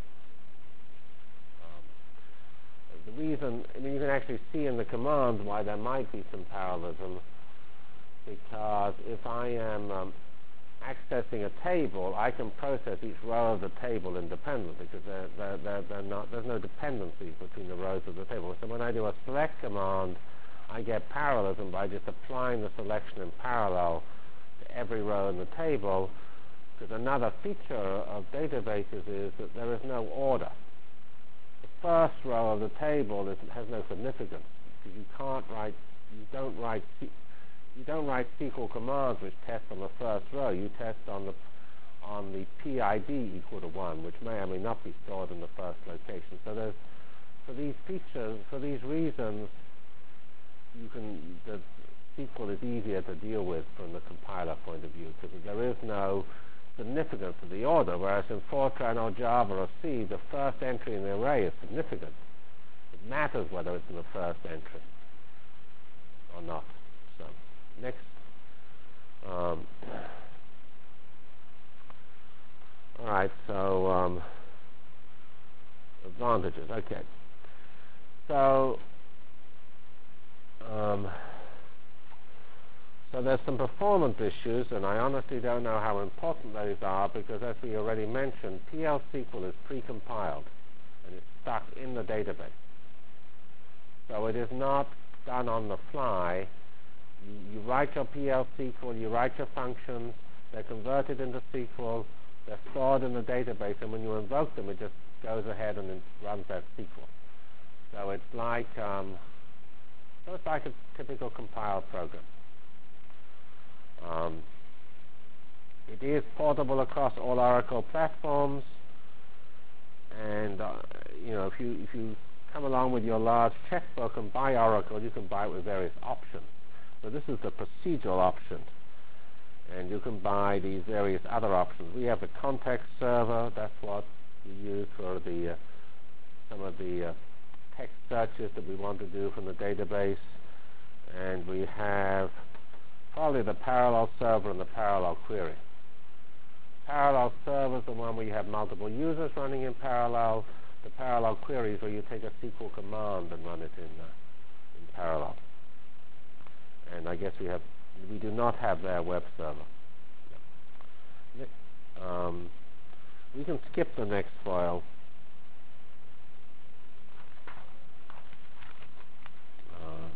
The reason, I mean, you can actually see in the command why there might be some parallelism, because if I am um, accessing a table, I can process each row of the table independently, because they're, they're, they're, they're not, there's no dependency between the rows of the table. So when I do a select command, I get parallelism by just applying the selection in parallel to every row in the table, because another feature of databases is that there is no order. The first row of the table is, has no significance, because you can't write, you don't write, you don't write S Q L commands which test on the first row. You test on the on the P I D equal to one, which may or may not be stored in the first location. So there's, for these features, for these reasons, you can the S Q L is easier to deal with from the compiler point of view, because there is no significance of the order, whereas in Fortran or Java or C, the first entry in the array is significant. It matters whether it's in the first entry or not. So, next. Um, all right, so um, advantages. Okay. So, um, so there's some performance issues, and I honestly don't know how important those are because, as we already mentioned, P L S Q L is pre-compiled and it's stuck in the database. So it is not done on the fly. You, you write your P L S Q L, you write your functions, they're converted into S Q L, they're stored in the database, and when you invoke them, it just goes ahead and it runs that S Q L. So it's like um, so it's like a typical compiled program. Um, it is portable across all Oracle platforms, and uh, you know if you if you come along with your large checkbook and buy Oracle, you can buy it with various options. So this is the procedural option, and you can buy these various other options. We have the context server. That's what we use for the uh, some of the uh, text searches that we want to do from the database, and we have probably the parallel server and the parallel query. Parallel server is the one where you have multiple users running in parallel. The parallel query is where you take a S Q L command and run it in uh, in parallel. And I guess we have we do not have their web server. Yeah. Um, we can skip the next file. Um,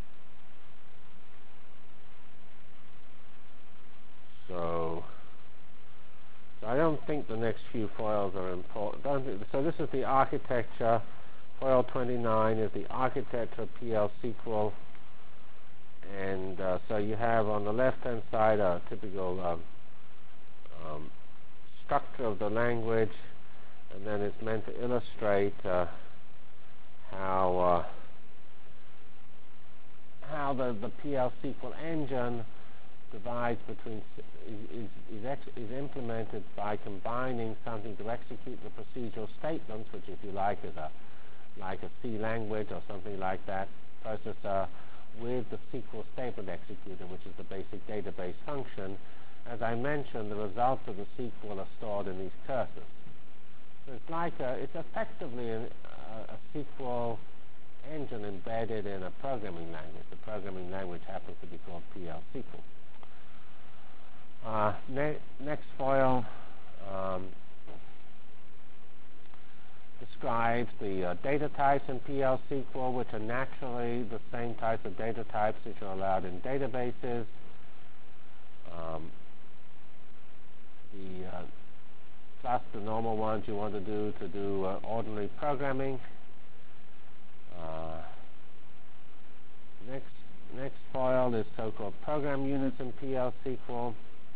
so, so I don't think the next few files are important. Don't think, so this is the architecture. File twenty-nine is the architecture of P L S Q L. And uh, so you have on the left-hand side a typical um, um, structure of the language, and then it's meant to illustrate uh, how uh, how the, the P L S Q L engine divides between is is, ex is implemented by combining something to execute the procedural statements, which, if you like, is a like a C language or something like that processor, with the S Q L statement executor, which is the basic database function. As I mentioned, the results of the S Q L are stored in these cursors. So it's like a, it's effectively a, a, a S Q L engine embedded in a programming language. The programming language happens to be called P L S Q L. Uh, ne next file um, describes the uh, data types in P L S Q L, which are naturally the same types of data types which are allowed in databases. Um, the uh, plus the normal ones you want to do to do uh, ordinary programming. Uh, next next file is so-called program units in P L S Q L.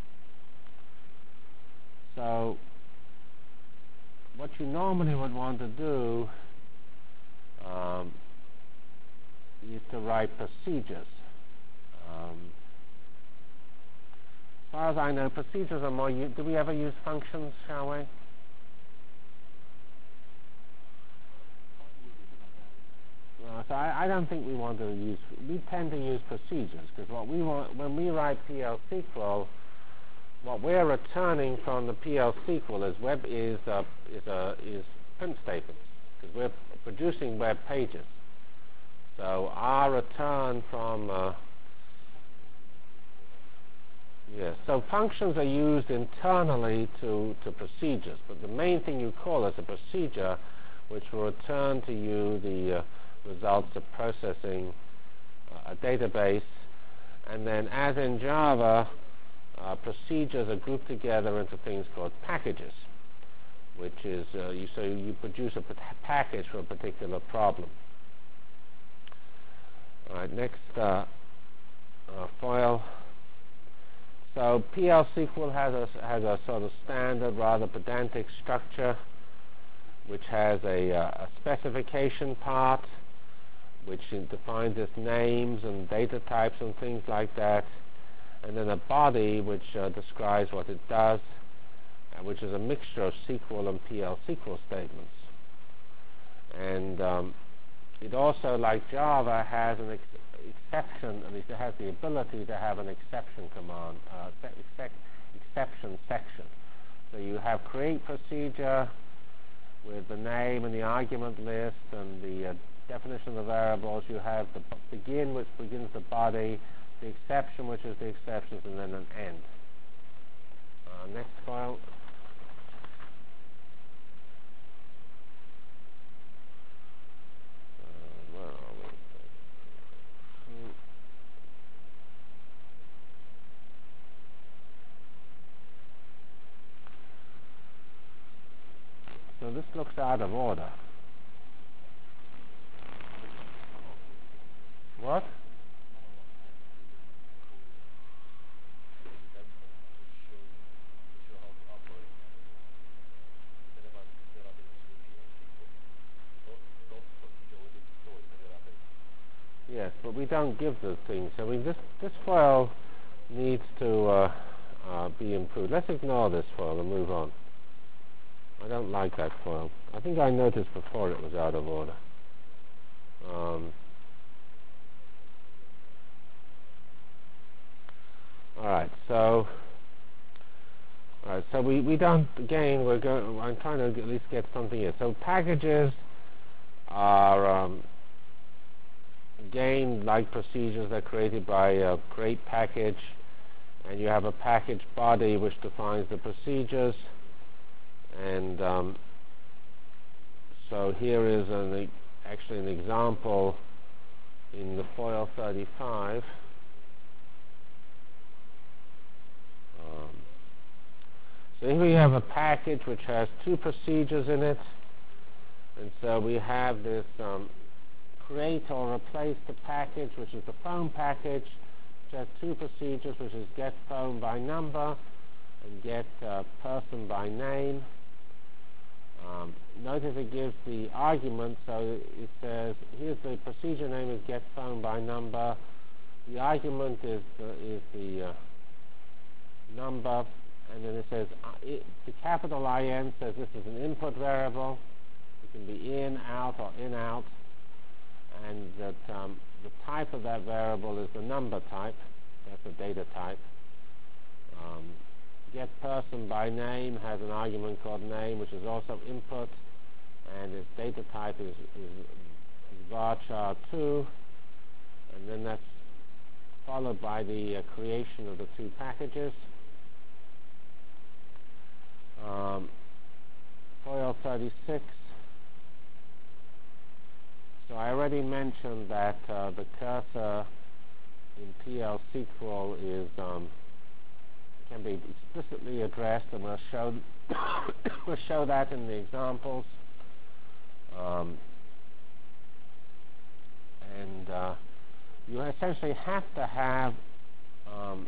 So what you normally would want to do um, is to write procedures. Um, as far as I know, procedures are more. Do we ever use functions, shall we? Uh, so I, I don't think we want to use. We tend to use procedures because what we want when we write P L S Q L, what we're returning from the P L S Q L is web is uh, is uh, is print statements because we're producing web pages. So our return from uh, yes. So functions are used internally to to procedures, but the main thing you call is a procedure, which will return to you the uh, results of processing uh, a database, and then as in Java. Uh, procedures are grouped together into things called packages, which is uh, you so you produce a package for a particular problem. All right, next uh, uh, file. So P L S Q L has a has a sort of standard, rather pedantic structure, which has a, uh, a specification part, which defines its names and data types and things like that. And then a body which uh, describes what it does, which is a mixture of S Q L and P L S Q L statements. And um, it also, like Java, has an ex exception, at least it has the ability to have an exception command, uh, except exception section. So you have create procedure with the name and the argument list and the uh, definition of the variables. You have the begin, which begins the body, the exception, which is the exceptions, and then an end. Uh, next file. Uh, where are we? Hmm. So this looks out of order. What? Yes, but we don't give those things. I mean, this this file needs to uh, uh, be improved. Let's ignore this file and move on. I don't like that file. I think I noticed before it was out of order. Um, all right, so all right, so we we don't again. We're going. I'm trying to at least get something here. So packages are um, again like procedures that are created by a create package, and you have a package body which defines the procedures. And um, so here is an e actually an example in the foil thirty-five. Um, so here we have a package which has two procedures in it, and so we have this um, create or replace the package, which is the phone package, which has two procedures, which is get phone by number and get uh, person by name. Um, notice it gives the argument, so it says here's the procedure name is get phone by number. The argument is the, is the uh, number, and then it says uh, it, the capital I N says this is an input variable. It can be in, out, or in, out, and that um, the type of that variable is the number type. That's the data type. Um, Get person by name has an argument called name, which is also input, and its data type is, is, is varchar two, and then that's followed by the uh, creation of the two packages. Um, foil thirty-six. So I already mentioned that uh, the cursor in P L S Q L is um, can be explicitly addressed, and we'll show we'll show that in the examples. Um, and uh, you essentially have to have um,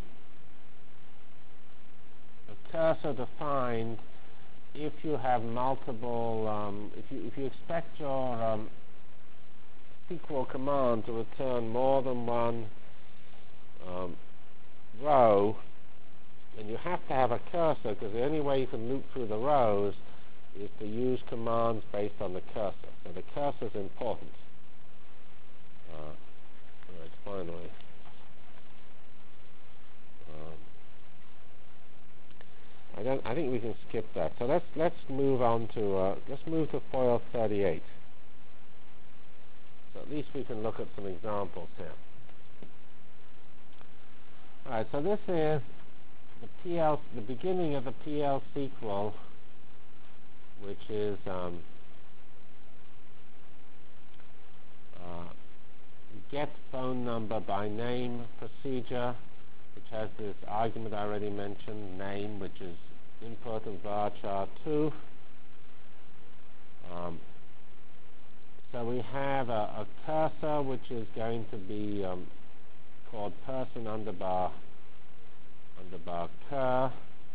a cursor defined if you have multiple. Um, if you if you expect your um, S Q L command to return more than one um, row, and you have to have a cursor, because the only way you can loop through the rows is to use commands based on the cursor. So the cursor is important. Uh, all right, finally. Um, I don't. I think we can skip that. So let's let's move on to uh, let's move to foil thirty-eight. So at least we can look at some examples here. All right. So this is the P L, the beginning of the P L S Q L, which is um, uh, get phone number by name procedure, which has this argument I already mentioned, name, which is input of varchar two. Um, so we have a, a cursor which is going to be um, called person underbar underbar cur,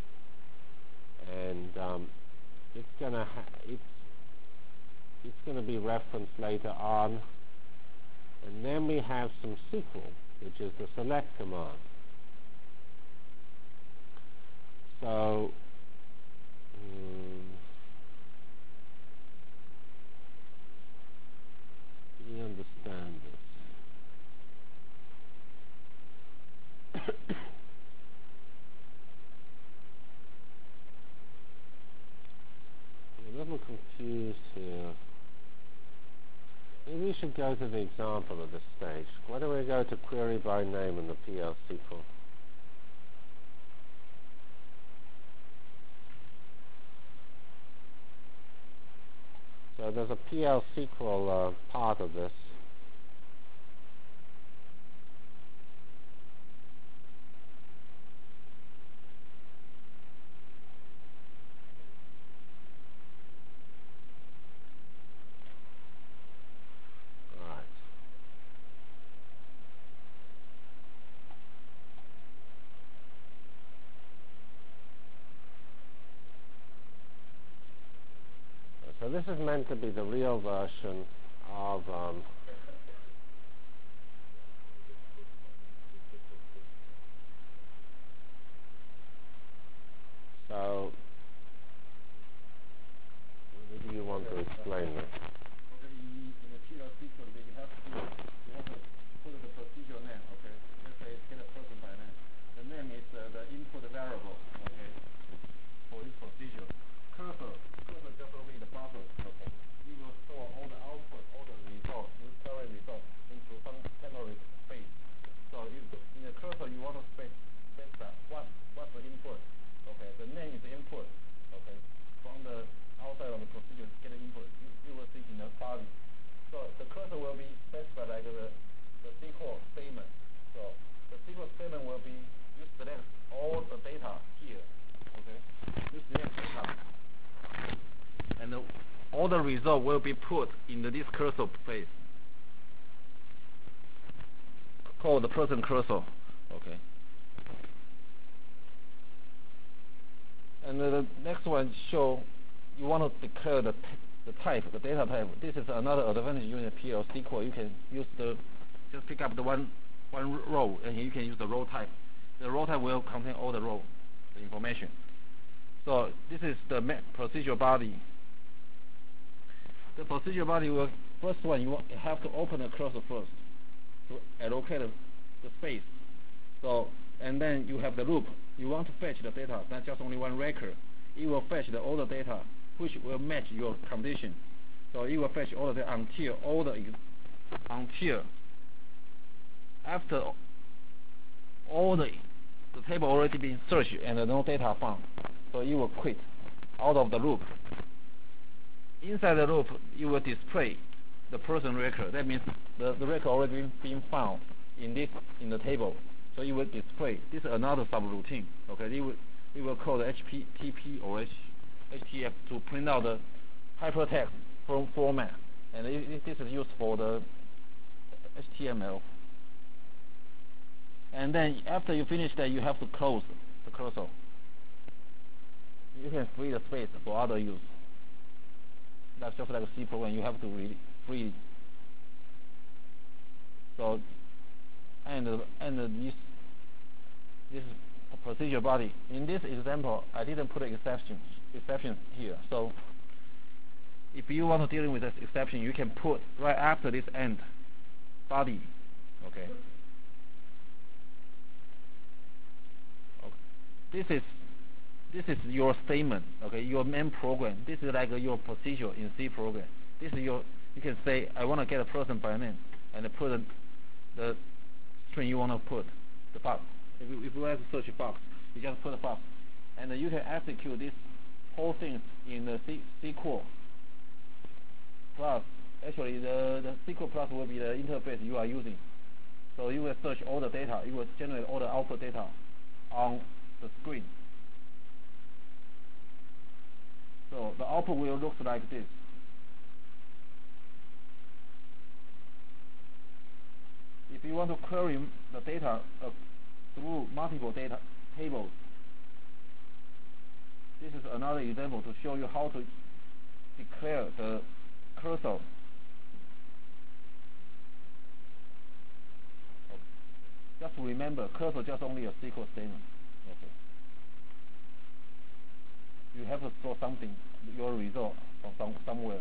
and um, it's gonna ha it's it's gonna be referenced later on, and then we have some S Q L, which is the select command. So confused here. Maybe we should go to the example at this stage. Why don't we go to query by name in the P L S Q L? So there's a P L S Q L uh, part of this. So this is meant to be the real version of um, so maybe you want to explain this. Okay, in, in the P L S Q L, you have to you have to put the procedure name. Okay, let's say get a person by name. The name is uh, the input variable. Okay, for this procedure. Cursor, cursor just over in the buffer. Okay, it will store all the output, all the results, this current result into some temporary space. So you, in the cursor, you want to space specify what what's the input. Okay, the name is the input. Okay, from the outside of the procedure get the input. You, you will see in the body. So the cursor will be specified like the the S Q L statement. So the S Q L statement will be you select all the data here. Okay, you select data. And the, all the result will be put in the, this cursor place called the person cursor. Okay. And uh, the next one show you want to declare the, the type, the data type. This is another advantage using P L S Q L. You can use the just pick up the one one row and you can use the row type. The row type will contain all the row the information. So this is the procedure body. The procedure body will, first one, you have to open the cursor first to allocate the, the space. So, and then you have the loop. You want to fetch the data, not just only one record. It will fetch the, all the data, which will match your condition. So it will fetch all the data until all the, until after all the, the table already been searched and no data found. So it will quit out of the loop. Inside the loop, you will display the person record. That means the, the record already been found in this in the table. So it will display. This is another subroutine. Okay, it will it will call the H T T P or H T F to print out the hypertext from format, and it, it, this is used for the H T M L. And then after you finish that, you have to close the cursor. You can free the space for other use. That's just like a C program. You have to really free. So, and and this this procedure body. In this example, I didn't put an exception exception here. So, if you want to deal with this exception, you can put right after this end body. Okay. Okay. This is. This is your statement, okay, your main program. This is like uh, your procedure in C program. This is your, you can say, I want to get a person by name, and put the, the string you want to put, the box. If you, if you have to search a box, you just put a box. And uh, you can execute this whole thing in the C, S Q L plus. Actually, the, the S Q L plus will be the interface you are using. So you will search all the data. You will generate all the output data on the screen. So the output will look like this. If you want to query the data uh, through multiple data tables, this is another example to show you how to declare the cursor. Okay. Just remember, cursor just only a S Q L statement. Okay. You have to store something, your result from some, somewhere.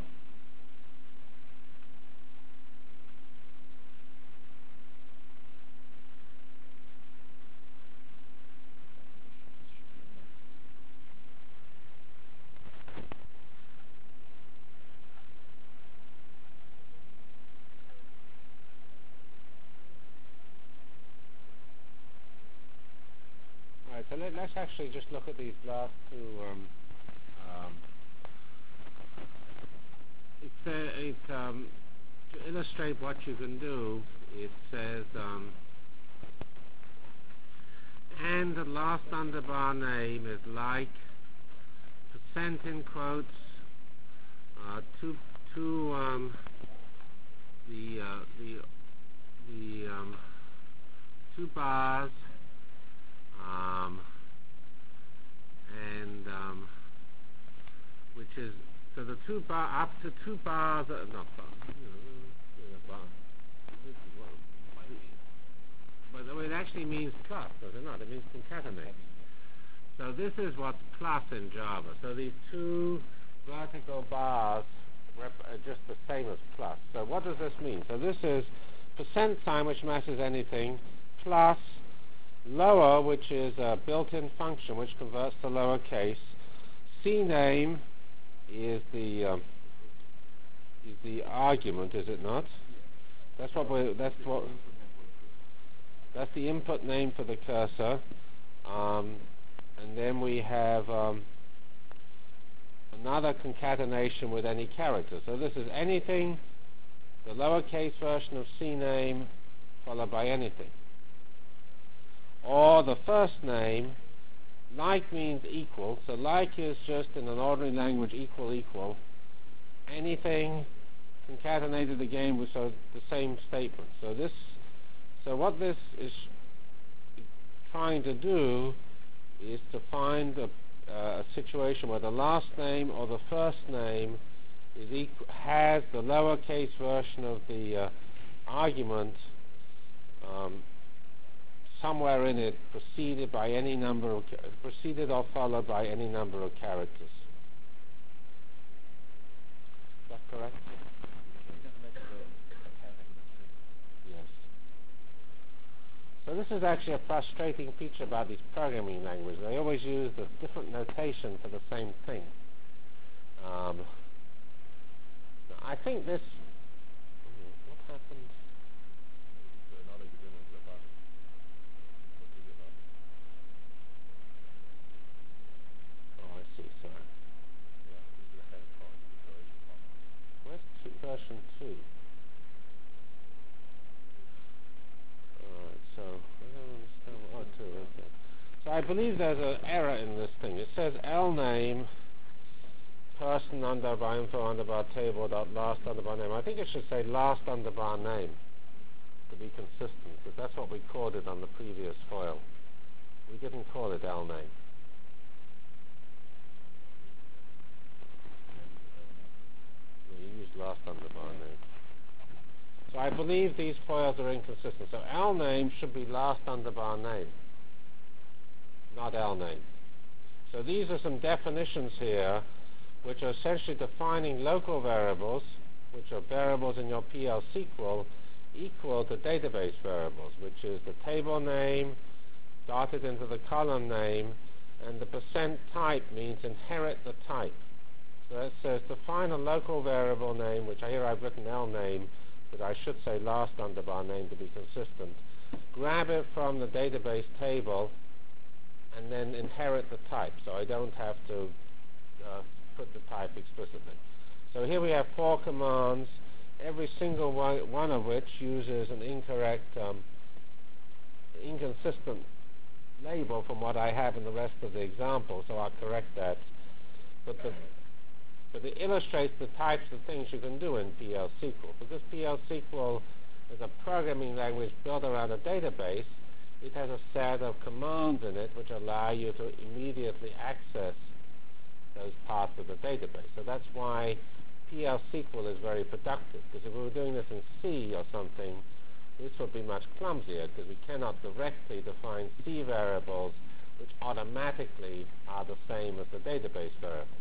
let's actually just look at these last two. Um, um, it says it um, to illustrate what you can do. It says um, and the last underbar name is like percent in quotes uh, two two um, the uh, the the um, two bars. Um, and um, which is so the two bar up to two bars, uh, not bars, you know, bar. But it actually means plus, does it not? It means concatenate. So this is what's plus in Java. So these two vertical bars rep- are just the same as plus. So what does this mean? So this is percent sign, which matches anything, plus lower, which is a built-in function which converts to lowercase. CNAME is the um, is the argument, is it not? That's what we that's what that's the input name for the cursor, um, and then we have um, another concatenation with any character. So this is anything, the lowercase version of CNAME followed by anything. Or the first name, like means equal, so like is just in an ordinary language equal equal, anything concatenated again with so the same statement. So this, so what this is trying to do is to find a, uh, a situation where the last name or the first name is equal, has the lowercase version of the uh, argument um, somewhere in it preceded by any number of preceded or followed by any number of characters. Is that correct? Yes. So this is actually a frustrating feature about these programming languages. They always use a different notation for the same thing. Um, I think this. What happened? Version two. Alright, so I don't understand. Oh, two, okay. So I believe there's an error in this thing. It says L name person underbar info underbar table dot last underbar name. I think it should say last underbar name to be consistent, because that's what we called it on the previous foil. We didn't call it L name. Last underbar name. So I believe these foils are inconsistent. So L name should be last underbar name, not L name. So these are some definitions here which are essentially defining local variables, which are variables in your P L S Q L, equal to database variables, which is the table name dotted into the column name, and the percent type means inherit the type. So it says define a local variable name, which here I've written L name, but I should say last underbar name to be consistent. Grab it from the database table, and then inherit the type, so I don't have to uh, put the type explicitly. So here we have four commands, every single one, one of which uses an incorrect, um, inconsistent label from what I have in the rest of the example, so I'll correct that. But the But it illustrates the types of things you can do in P L S Q L. Because P L S Q L is a programming language built around a database, it has a set of commands in it which allow you to immediately access those parts of the database. So that's why P L S Q L is very productive. Because if we were doing this in C or something, this would be much clumsier, because we cannot directly define C variables which automatically are the same as the database variables.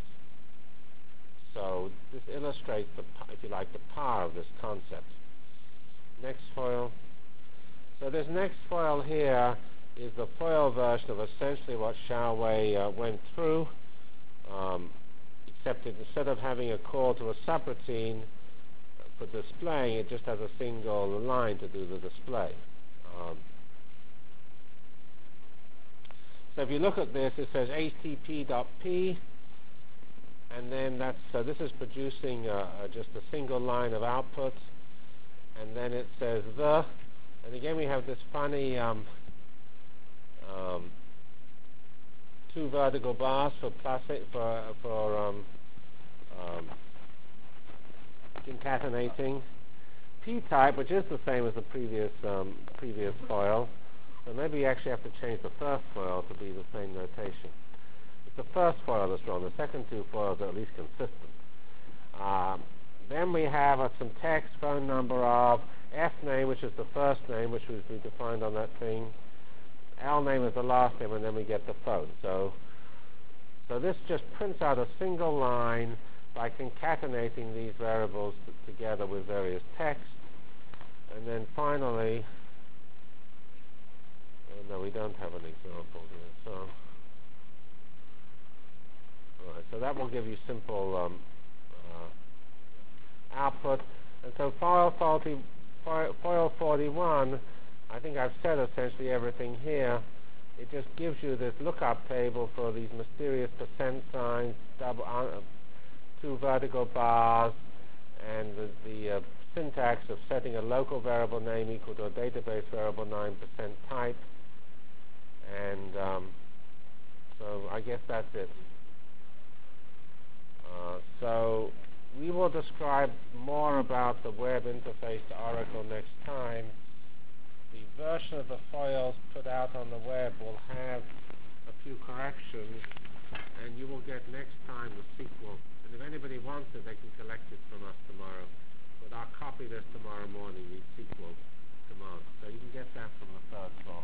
So this illustrates, the, if you like, the power of this concept. Next foil. So this next foil here is the foil version of essentially what Xiaowei uh, went through, um, except that instead of having a call to a subroutine for displaying, it just has a single line to do the display. Um, So if you look at this, it says H T T P dot P, and then that's, so this is producing uh, uh, just a single line of output, and then it says the, and again we have this funny um, um, two vertical bars for plus it, for for um, um, concatenating. P-type, which is the same as the previous um, previous foil, so maybe you actually have to change the first foil to be the same notation. It's the first foil that's wrong. The second two foils are at least consistent. Um, then we have uh, some text, phone number of, F name, which is the first name, which was we defined on that thing. L name is the last name, and then we get the phone. So, so this just prints out a single line by concatenating these variables t together with various text. And then finally, oh no, we don't have an example here. So, all right, so that will give you simple um, uh, output. And so file, faulty, file, file forty-one, I think I've said essentially everything here. It just gives you this lookup table for these mysterious percent signs, double, uh, two vertical bars, and the, the uh, syntax of setting a local variable name equal to a database variable nine percent type. And um, so I guess that's it. Uh, so we will describe more about the web interface to Oracle next time. The version of the files put out on the web will have a few corrections, and you will get next time the sequel. And if anybody wants it, they can collect it from us tomorrow. But I'll copy this tomorrow morning, the sequel command. So you can get that from the third floor.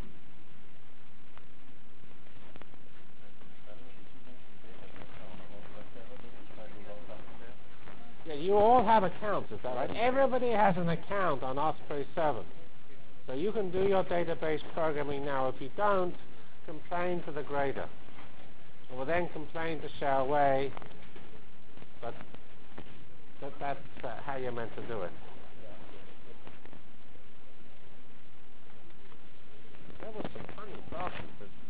Yeah, you all have accounts, is that right? Everybody has an account on Osprey seven. So you can do your database programming now. If you don't, complain to the grader. Or then complain to Xiaowei, but that, that's uh, how you're meant to do it. There was some funny problems.